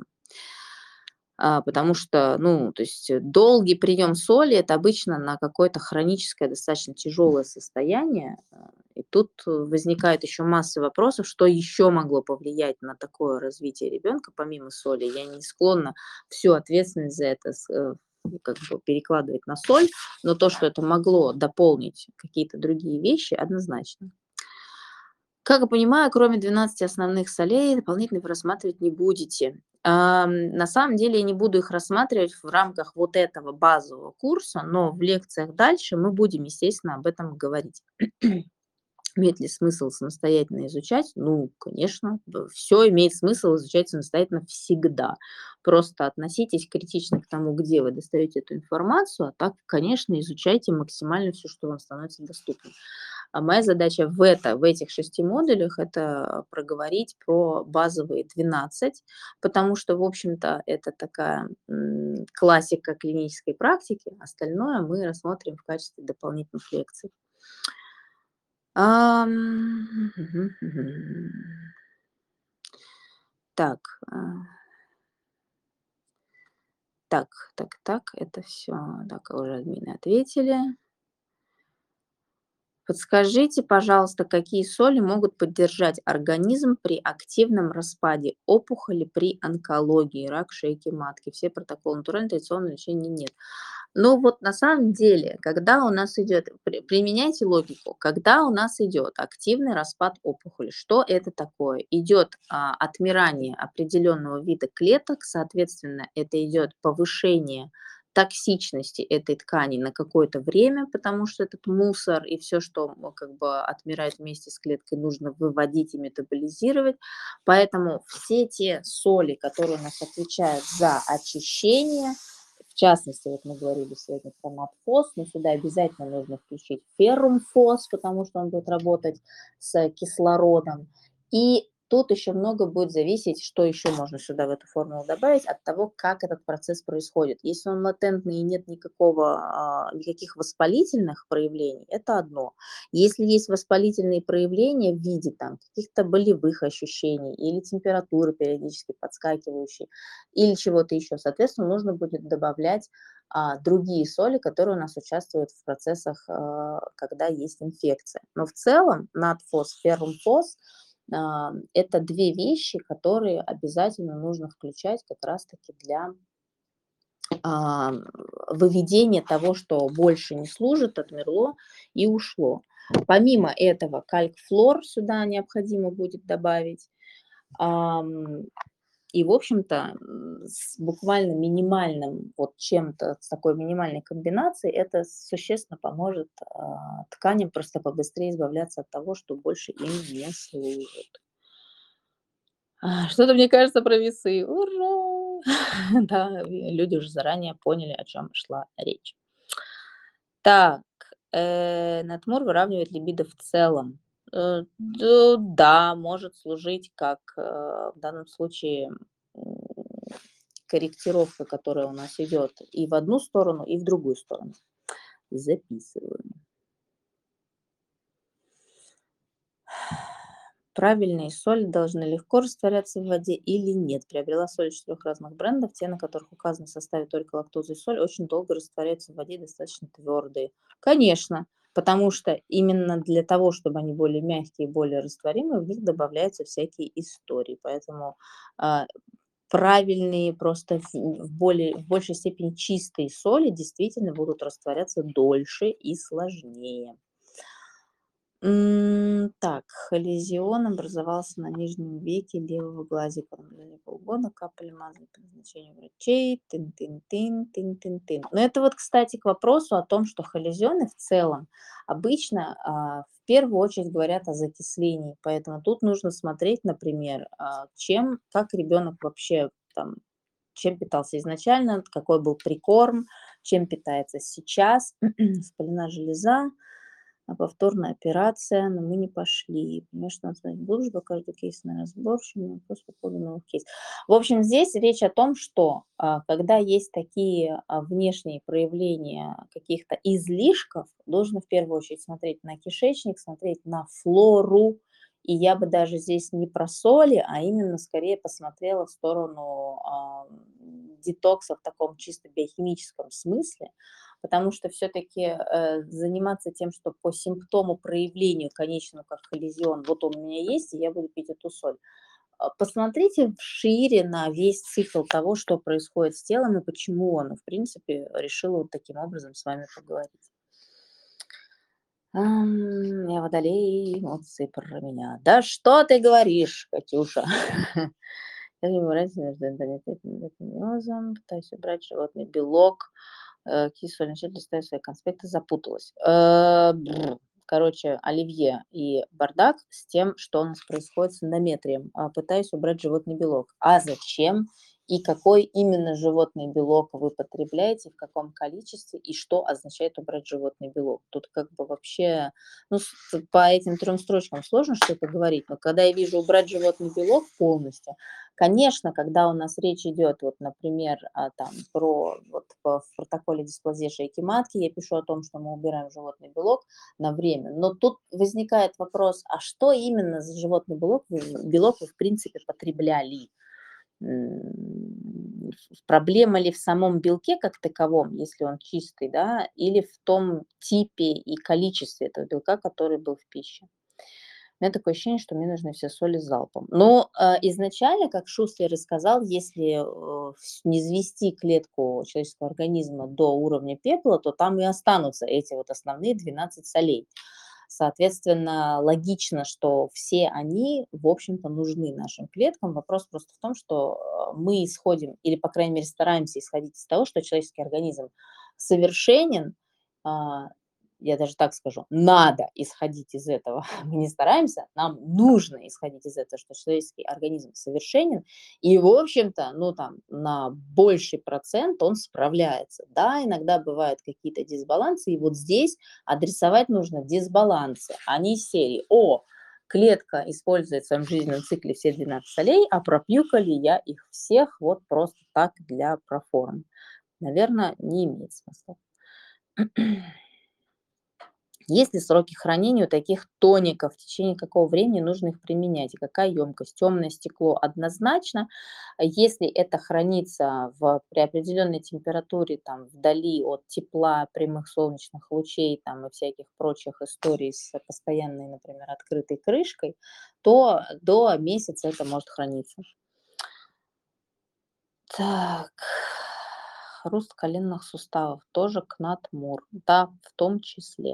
А, потому что, ну, то есть э, долгий прием соли– это обычно на какое-то хроническое, достаточно тяжелое состояние. А, И тут э, возникает еще масса вопросов, что еще могло повлиять на такое развитие ребенка, помимо соли. Я не склонна всю ответственность за это с- э, ну, как бы перекладывать на соль, но то, что это могло дополнить какие-то другие вещи, однозначно. Как я понимаю, кроме двенадцати основных солей дополнительно вы рассматривать не будете. Ам, на самом деле я не буду их рассматривать в рамках вот этого базового курса, но в лекциях дальше мы будем, естественно, об этом говорить. Имеет ли смысл самостоятельно изучать? Ну, конечно, все имеет смысл изучать самостоятельно всегда. Просто относитесь критично к тому, где вы достаете эту информацию, а так, конечно, изучайте максимально все, что вам становится доступно. А моя задача в, это, в этих шести модулях– это проговорить про базовые двенадцать, потому что, в общем-то, это такая м, классика клинической практики, остальное мы рассмотрим в качестве дополнительных лекций. Ам, мгм, мгм. Так, а, так, так, так, это все. Так, уже админы ответили. Подскажите, пожалуйста, какие соли могут поддержать организм при активном распаде опухоли при онкологии, рак шейки матки? Все протоколы натурального традиционного лечения нет. Ну вот на самом деле, когда у нас идет, при- применяйте логику, когда у нас идет активный распад опухоли, что это такое? Идет а, отмирание определенного вида клеток, соответственно, это идет повышение токсичности этой ткани на какое-то время, потому что этот мусор и все, что м, как бы отмирает вместе с клеткой, нужно выводить и метаболизировать. Поэтому все те соли, которые у нас отвечают за очищение, в частности, вот мы говорили сегодня про натфос, но сюда обязательно нужно включить феррумфос, потому что он будет работать с кислородом. И тут еще много будет зависеть, что еще можно сюда в эту формулу добавить, от того, как этот процесс происходит. Если он латентный и нет никакого, а, никаких воспалительных проявлений, это одно. Если есть воспалительные проявления в виде там, каких-то болевых ощущений или температуры периодически подскакивающей, или чего-то еще, соответственно, нужно будет добавлять а, другие соли, которые у нас участвуют в процессах, а, когда есть инфекция. Но в целом надфос, феррумфос– а, это две вещи, которые обязательно нужно включать как раз-таки для а, выведения того, что больше не служит, отмерло и ушло. Помимо этого, кальк-флор сюда необходимо будет добавить. Ам, И, в общем-то, м, с буквально минимальным вот чем-то, с такой минимальной комбинацией, это существенно поможет а, тканям просто побыстрее избавляться от того, что больше им не служит. А, что-то мне кажется про весы. Ура! Да, и люди уже заранее поняли, о чем шла речь. Так, э, Натмур выравнивает либидо в целом. Э, д да, может служить как, э, в данном случае, м, корректировка, которая у нас идет и в одну сторону, и в другую сторону. Записываю. Правильные соли должны легко растворяться в воде или нет? Приобрела соль четырех разных брендов, те, на которых указаны в составе только лактоза и соль, очень долго растворяются в воде и достаточно твердые. Конечно, потому что именно для того, чтобы они более мягкие и более растворимые, в них добавляются всякие истории. Поэтому а, правильные, просто в, в более, в большей степени чистые соли действительно будут растворяться дольше и сложнее. М, так, холезион образовался на нижнем веке левого глазика. Наблюдение полгода, капали мазали по назначению врачей. Тын-тын-тын, тын-тын-тын. Но это вот, кстати, к вопросу о том, что холезионы в целом обычно а, в первую очередь говорят о закислении. Поэтому тут нужно смотреть, например, а, чем, как ребенок вообще там, чем питался изначально, какой был прикорм, чем питается сейчас, воспалена железа, а повторная операция, но мы не пошли. Понимаешь, надо знать глубже, по каждый кейс на разбор, чем вопрос по поводу новых кейсов. В общем, здесь речь о том, что а, когда есть такие а, внешние проявления каких-то излишков, нужно в первую очередь смотреть на кишечник, смотреть на флору. И я бы даже здесь не про соли, а именно скорее посмотрела в сторону а, детокса в таком чисто биохимическом смысле, потому что все-таки э, заниматься тем, что по симптому проявлению конечному, как коллизион, вот он у меня есть, и я буду пить эту соль. А, Посмотрите шире на весь цикл того, что происходит с телом и почему он, в принципе, решила вот таким образом с вами поговорить. Ам, Я водолей, эмоции про меня. Да что ты говоришь, Катюша? Я не разница между эндометриозом и эндометриозом, пытаюсь убрать животный белок, э, кислую, начать листать свои конспекты, запуталась. Э, бррр. Короче, оливье и бардак с тем, что у нас происходит с эндометрием. А, Пытаюсь убрать животный белок. А зачем? И какой именно животный белок вы потребляете, в каком количестве, и что означает убрать животный белок. Тут как бы вообще, ну, с- по этим трем строчкам сложно что-то говорить, но когда я вижу убрать животный белок полностью, конечно, когда у нас речь идет, вот, например, а, там, про, вот, по- в протоколе дисплазии шейки матки, я пишу о том, что мы убираем животный белок на время, но тут возникает вопрос, а что именно за животный белок вы, белок вы в принципе потребляли? М, Проблема ли в самом белке как таковом, если он чистый, да, или в том типе и количестве этого белка, который был в пище? У меня такое ощущение, что мне нужны все соли залпом. Но, э, изначально, как Шустлер и сказал, если, э, вс низвести клетку человеческого организма до уровня пепла, то там и останутся эти вот основные двенадцать солей. Соответственно, логично, что все они, в общем-то, нужны нашим клеткам. Вопрос просто в том, что, э, мы исходим или, по крайней мере, стараемся исходить из того, что человеческий организм совершенен. А, я даже так скажу, надо исходить из этого. Мы не стараемся, нам нужно исходить из этого, что человеческий организм совершенен, и, в общем-то, ну, там, на больший процент он справляется. Да, иногда бывают какие-то дисбалансы, и вот здесь адресовать нужно дисбалансы, а не из серии «О, клетка использует в своем жизненном цикле все двенадцать солей, а пропью-ка ли я их всех вот просто так для проформы?» Наверное, не имеет смысла. Есть ли сроки хранения у таких тоников? В течение какого времени нужно их применять? И какая емкость? Темное стекло однозначно. А Если это хранится в, при определенной температуре, там, вдали от тепла, прямых солнечных лучей там, и всяких прочих историй с постоянной, например, открытой крышкой, то до месяца это может храниться. Так, хруст коленных суставов тоже кнат-мур. Да, в том числе.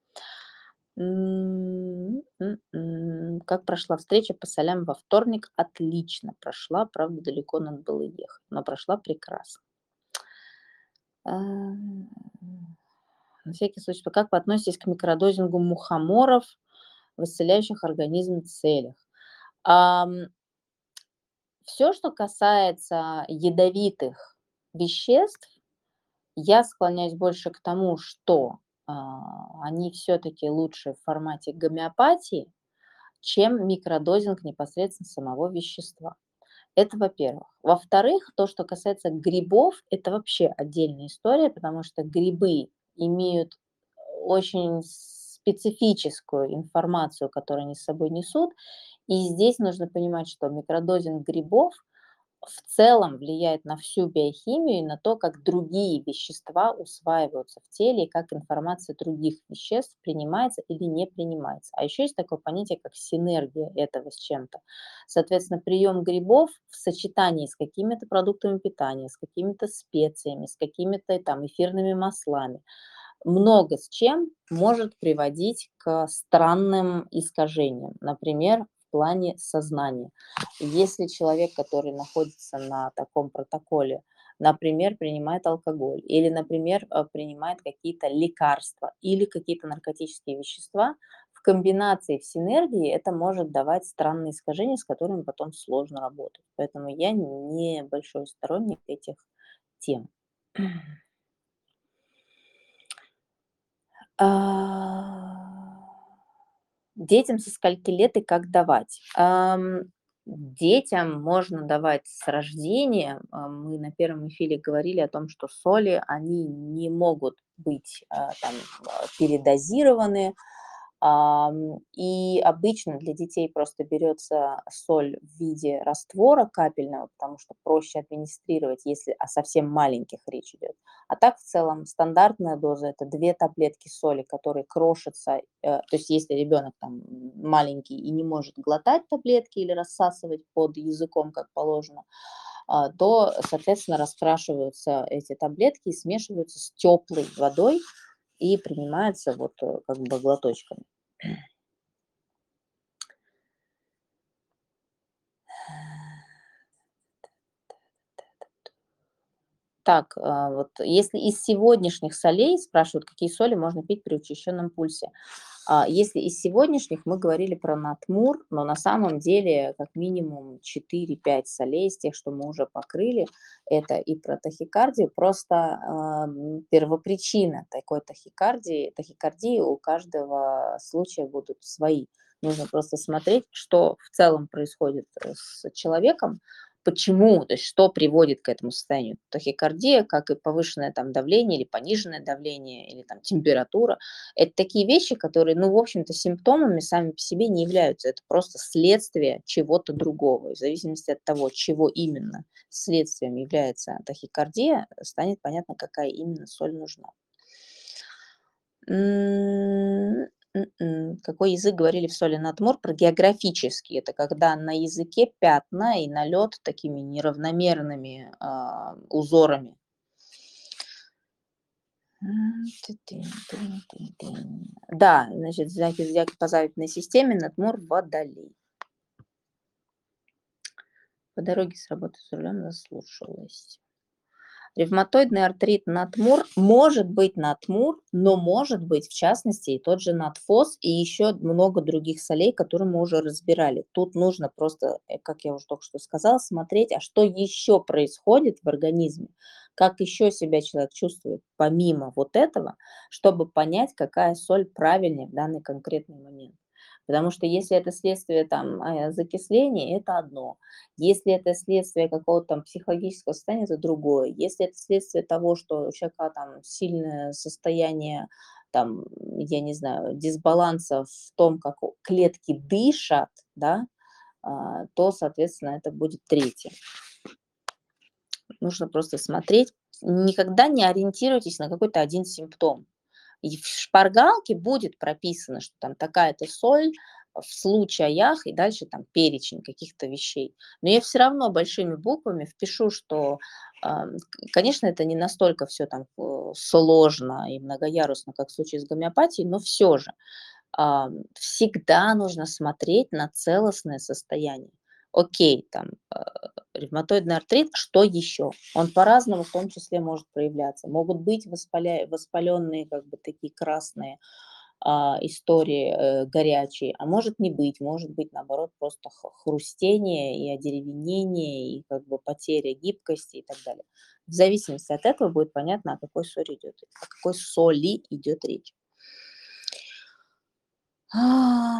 М, м, м. Как прошла встреча по солям во вторник? Отлично прошла, правда, далеко надо было ехать, но прошла прекрасно. А, На всякий случай, как вы относитесь к микродозингу мухоморов в исцеляющих организм целях? Ам, Все, что касается ядовитых веществ, я склоняюсь больше к тому, что, а, они все таки лучше в формате гомеопатии, чем микродозинг непосредственно самого вещества. Это, во-первых. Во-вторых, то, что касается грибов, это вообще отдельная история, потому что грибы имеют очень специфическую информацию, которую они с собой несут. И здесь нужно понимать, что микродозинг грибов в целом влияет на всю биохимию и на то, как другие вещества усваиваются в теле и как информация других веществ принимается или не принимается. А еще есть такое понятие, как синергия этого с чем-то. Соответственно, прием грибов в сочетании с какими-то продуктами питания, с какими-то специями, с какими-то там эфирными маслами, много с чем может приводить к странным искажениям. Например, в плане сознания. Если человек, который находится на таком протоколе, например, принимает алкоголь или, например, э, принимает какие-то лекарства или какие-то наркотические вещества, в комбинации, в синергии это может давать странные искажения, с которыми потом сложно работать. Поэтому я не большой сторонник этих тем. А, Детям со скольки лет и как давать? Ам, детям можно давать с рождения. А, мы на первом эфире говорили о том, что соли, они не могут быть, а, там, а, передозированы. Ам, и обычно для детей просто берется соль в виде раствора капельного, потому что проще администрировать, если о совсем маленьких речь идет. А так в целом стандартная доза — это две таблетки соли, которые крошатся. Э, то есть если ребенок там маленький и не может глотать таблетки или рассасывать под языком, как положено, а, то, соответственно, раскрашиваются эти таблетки и смешиваются с теплой водой и принимаются вот, э, как бы глоточками. Так, а, вот если из сегодняшних солей, спрашивают, какие соли можно пить при учащенном пульсе. А, если из сегодняшних, мы говорили про натмур, но на самом деле как минимум четыре-пять солей из тех, что мы уже покрыли. Это и про тахикардию. Просто ам, первопричина такой тахикардии, тахикардии у каждого случая будут свои. Нужно просто смотреть, что в целом происходит э, с человеком, почему, то есть что приводит к этому состоянию. Тахикардия, как и повышенное там давление или пониженное давление, или там температура. Это такие вещи, которые, ну, в общем-то, симптомами сами по себе не являются. Это просто следствие чего-то другого. И в зависимости от того, чего именно следствием является тахикардия, станет понятно, какая именно соль нужна. М, м. Какой язык говорили в соли натмор? Про географический. Это когда на языке пятна и налет такими неравномерными, а, узорами. М, ты-ты, тын-тын-тын. Да, значит, знаки зодиака по заветной системе Натмор Водолей. По дороге с работы за рулем заслушалась. Ревматоидный артрит натмур может быть натмур, но может быть, в частности, и тот же натфос, и еще много других солей, которые мы уже разбирали. Тут нужно просто, э, как я уже только что сказала, смотреть, а что еще происходит в организме, как еще себя человек чувствует помимо вот этого, чтобы понять, какая соль правильнее в данный конкретный момент. Потому что если это следствие там э, закисления, это одно. Если это следствие какого-то там психологического состояния, это другое. Если это следствие того, что у человека там сильное состояние, там, я не знаю, дисбаланса в том, как о- клетки дышат, да, а, то, соответственно, это будет третье. Нужно просто смотреть. Никогда не ориентируйтесь на какой-то один симптом. И в шпаргалке будет прописано, что там такая-то соль в случаях, и дальше там перечень каких-то вещей. Но я все равно большими буквами впишу, что, ам, к конечно, это не настолько все там, э, сложно и многоярусно, как в случае с гомеопатией, но все же, ам, всегда нужно смотреть на целостное состояние. Окей, там, э, ревматоидный артрит, что еще? Он по-разному в том числе может проявляться. Могут быть воспаля воспаленные, как бы такие красные, а, истории э, горячей, а может не быть, может быть, наоборот, просто х- хрустение и одеревенение, и как бы потеря гибкости и так далее. В зависимости от этого будет понятно, о какой соли идет, о какой соли идет речь. А,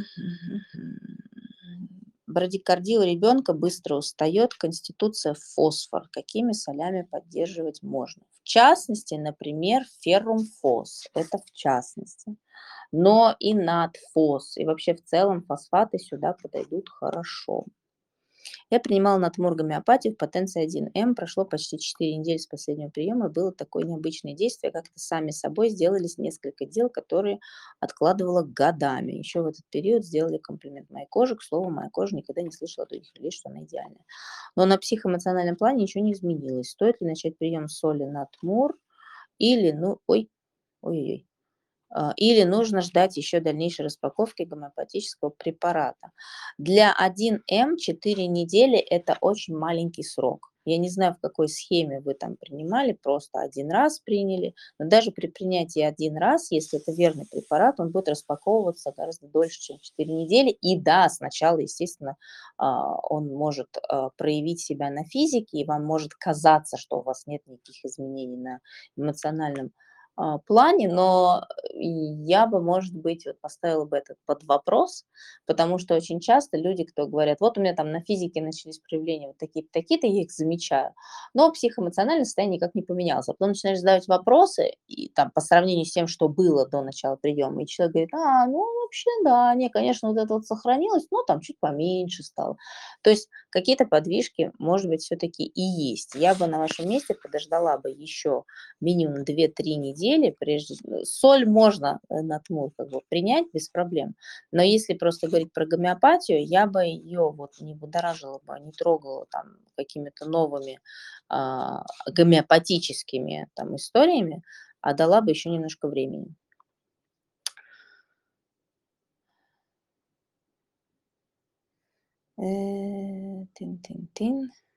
Брадикардия у ребенка быстро устает, конституция фосфор. Какими солями поддерживать можно? В частности, например, феррум фос. Это в частности. Но и натфос, и вообще в целом фосфаты сюда подойдут хорошо. Я принимала натмор гомеопатию в потенции один эм. Прошло почти четыре недели с последнего приема, и было такое необычное действие. Как-то сами собой сделались несколько дел, которые откладывала годами. Еще в этот период сделали комплимент моей коже. К слову, моя кожа никогда не слышала от других людей, что она идеальная. Но на психоэмоциональном плане ничего не изменилось. Стоит ли начать прием соли натмор или, ну, ой, ой-ой-ой, а, или нужно ждать еще дальнейшей распаковки гомеопатического препарата. Для один эм четыре недели – это очень маленький срок. Я не знаю, в какой схеме вы там принимали, просто один раз приняли, но даже при принятии один раз, если это верный препарат, он будет распаковываться гораздо дольше, чем четыре недели. И да, сначала, естественно, а, он может а, проявить себя на физике, и вам может казаться, что у вас нет никаких изменений на эмоциональном а, плане, но и я бы, может быть, вот поставила бы этот под вопрос, потому что очень часто люди, кто говорят, вот у меня там на физике начались проявления вот такие-то, такие-то, я их замечаю, но психоэмоциональное состояние никак не поменялось. А потом начинаешь задавать вопросы, и там по сравнению с тем, что было до начала приема, и человек говорит, а, ну вообще да, не, конечно, вот это вот сохранилось, но там чуть поменьше стало. То есть какие-то подвижки, может быть, все-таки и есть. Я бы на вашем месте подождала бы еще минимум две-три недели, прежде э, соль можно э, на тмур как бы принять без проблем. Но если просто говорить про гомеопатию, я бы ее вот не будоражила бы, не трогала там какими-то новыми а, гомеопатическими там историями, а дала бы еще немножко времени. Э, Тын-тын-тын,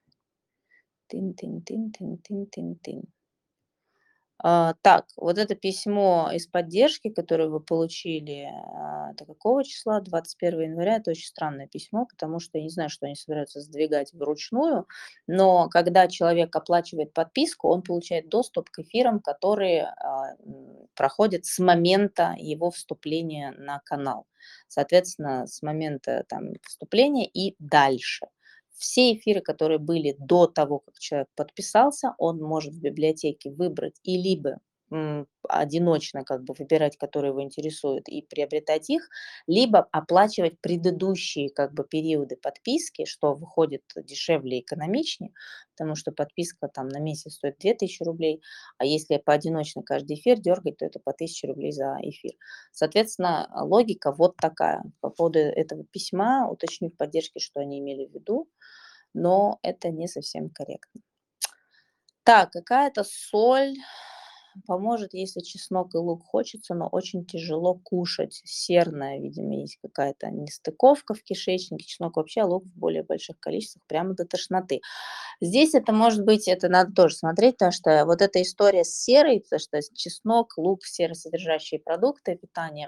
тын-тын-тын-тын-тын-тын-тын. А, так, вот это письмо из поддержки, которое вы получили, а, это какого числа? двадцать первого января. Это очень странное письмо, потому что я не знаю, что они собираются сдвигать вручную, но когда человек оплачивает подписку, он получает доступ к эфирам, которые а, м, проходят с момента его вступления на канал. Соответственно, с момента там, вступления и дальше. Все эфиры, которые были до того, как человек подписался, он может в библиотеке выбрать и либо м, одиночно как бы выбирать, которые его интересуют, и приобретать их, либо оплачивать предыдущие как бы периоды подписки, что выходит дешевле и экономичнее, потому что подписка там на месяц стоит две тысячи рублей, а если поодиночно каждый эфир дергать, то это по тысяче рублей за эфир. Соответственно, логика вот такая. По поводу этого письма уточню в поддержке, что они имели в виду, но это не совсем корректно. Так, какая-то соль поможет, если чеснок и лук хочется, но очень тяжело кушать. Серная, видимо, есть какая-то нестыковка в кишечнике. Чеснок вообще, а лук в более больших количествах прямо до тошноты. Здесь это может быть, это надо тоже смотреть, потому что вот эта история с серой, потому что чеснок, лук, серосодержащие продукты питания,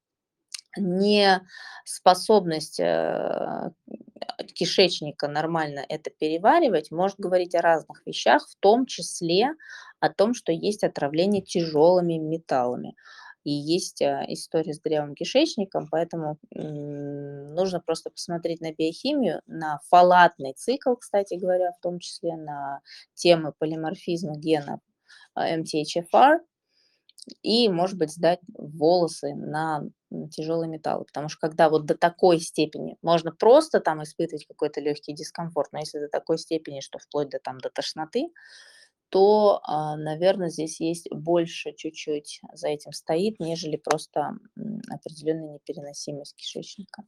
неспособность, э, кишечника нормально это переваривать может говорить о разных вещах, в том числе о том, что есть отравление тяжелыми металлами. И есть, а, история с дырявым кишечником, поэтому, м, нужно просто посмотреть на биохимию, на фолатный цикл, кстати говоря, в том числе на темы полиморфизма гена, а, эм ти эйч эф ар. И, может быть, сдать волосы на м, тяжелые металлы. Потому что когда вот до такой степени можно просто там испытывать какой-то легкий дискомфорт, но если до такой степени, что вплоть до, там, до тошноты, то, наверное, здесь есть больше чуть-чуть за этим стоит, нежели просто м, определенная непереносимость кишечника.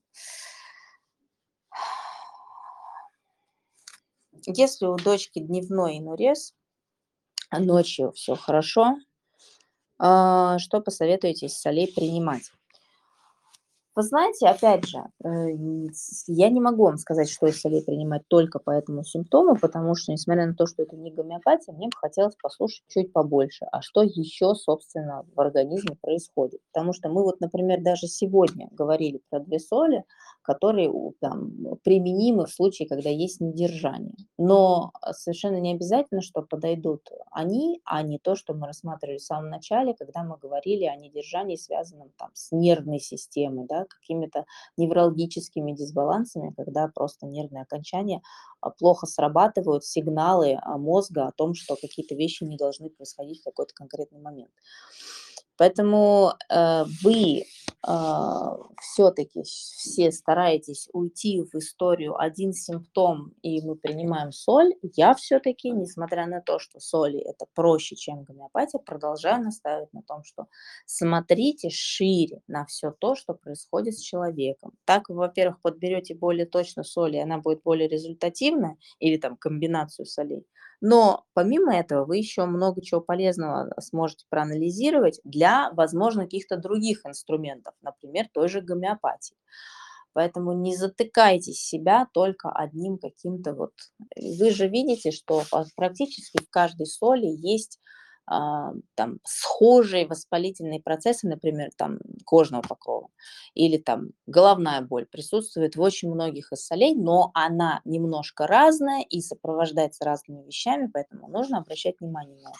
Если у дочки дневной инурез, а ночью все хорошо, а, что посоветуете из солей принимать? Вы знаете, опять же, э, я не могу вам сказать, что из солей принимать только по этому симптому, потому что, несмотря на то, что это не гомеопатия, мне бы хотелось послушать чуть побольше, а что еще, собственно, в организме происходит. Потому что мы вот, например, даже сегодня говорили про две соли, которые у- там, применимы в случае, когда есть недержание. Но а, совершенно не обязательно, что подойдут они, а не то, что мы рассматривали в самом начале, когда мы говорили о недержании, связанном там, с нервной системой, да, какими-то неврологическими дисбалансами, когда просто нервные окончания а, плохо срабатывают, сигналы а, мозга о том, что какие-то вещи не должны происходить в какой-то конкретный момент. Поэтому э, вы все-таки все стараетесь уйти в историю один симптом, и мы принимаем соль. Я все-таки, несмотря на то, что соли это проще, чем гомеопатия, продолжаю настаивать на том, что смотрите шире на все то, что происходит с человеком. Так вы, во-первых, подберете более точно соль, и она будет более результативная, или там комбинацию солей. Но помимо этого вы еще много чего полезного сможете проанализировать для, возможно, каких-то других инструментов, например, той же гомеопатии. Поэтому не затыкайте себя только одним каким-то вот. Вы же видите, что по- практически в каждой соли есть а, там схожие воспалительные процессы, например, там кожного покрова или там головная боль присутствует в очень многих из солей, но она немножко разная и сопровождается разными вещами, поэтому нужно обращать внимание на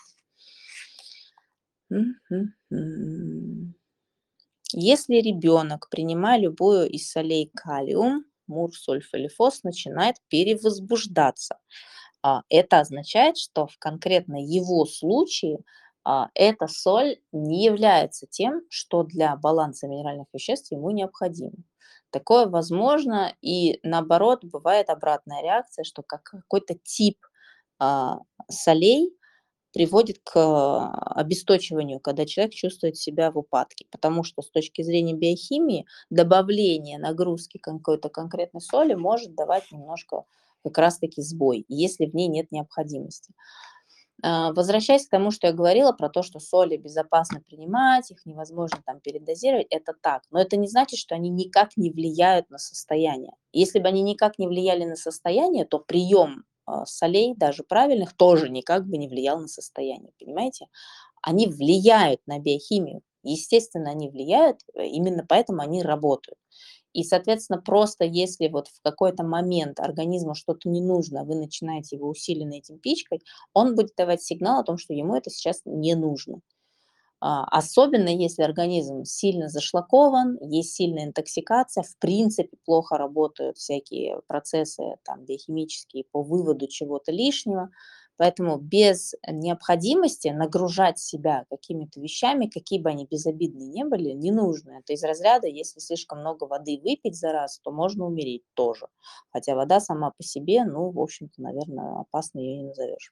это. Мгм. Если ребенок, принимая любую из солей калиум, мур, сульф или фос, начинает перевозбуждаться, а, это означает, что в конкретно его случае а, эта соль не является тем, что для баланса минеральных веществ ему необходимо. Такое возможно, и наоборот, бывает обратная реакция, что как какой-то тип а, солей приводит к а, обесточиванию, когда человек чувствует себя в упадке. Потому что с точки зрения биохимии добавление нагрузки какой-то конкретной соли может давать немножко как раз-таки сбой, если в ней нет необходимости. А, Возвращаясь к тому, что я говорила про то, что соли безопасно принимать, их невозможно там передозировать, это так. Но это не значит, что они никак не влияют на состояние. Если бы они никак не влияли на состояние, то прием а, солей, даже правильных, тоже никак бы не влиял на состояние, понимаете? Они влияют на биохимию. Естественно, они влияют, э, именно поэтому они работают. И, соответственно, просто если вот в какой-то момент организму что-то не нужно, вы начинаете его усиленно этим пичкать, он будет давать сигнал о том, что ему это сейчас не нужно. А, особенно если организм сильно зашлакован, есть сильная интоксикация, в принципе плохо работают всякие процессы там, биохимические по выводу чего-то лишнего. Поэтому без необходимости нагружать себя какими-то вещами, какие бы они безобидные не были, не нужно. Это из разряда, если слишком много воды выпить за раз, то можно умереть тоже. Хотя вода сама по себе, ну, в общем-то, наверное, опасной ее не назовешь.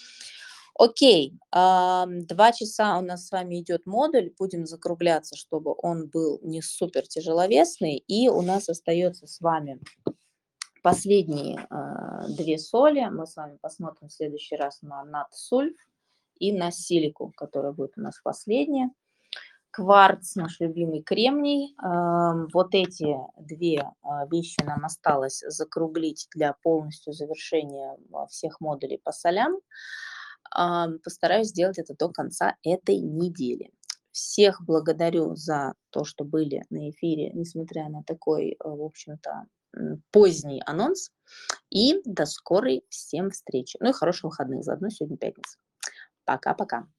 Окей, ам, два часа у нас с вами идет модуль, будем закругляться, чтобы он был не супер тяжеловесный. И у нас остается с вами последние а, две соли. Мы с вами посмотрим в следующий раз на натсульф и на силику, которая будет у нас последняя. Кварц, наш любимый кремний. Ам, Вот эти две а, вещи нам осталось закруглить для полностью завершения а, всех модулей по солям. Ам, Постараюсь сделать это до конца этой недели. Всех благодарю за то, что были на эфире, несмотря на такой, э, в общем-то, м, поздний анонс. И до скорой всем встречи. Ну и хороших выходных заодно, сегодня пятница. Пока-пока.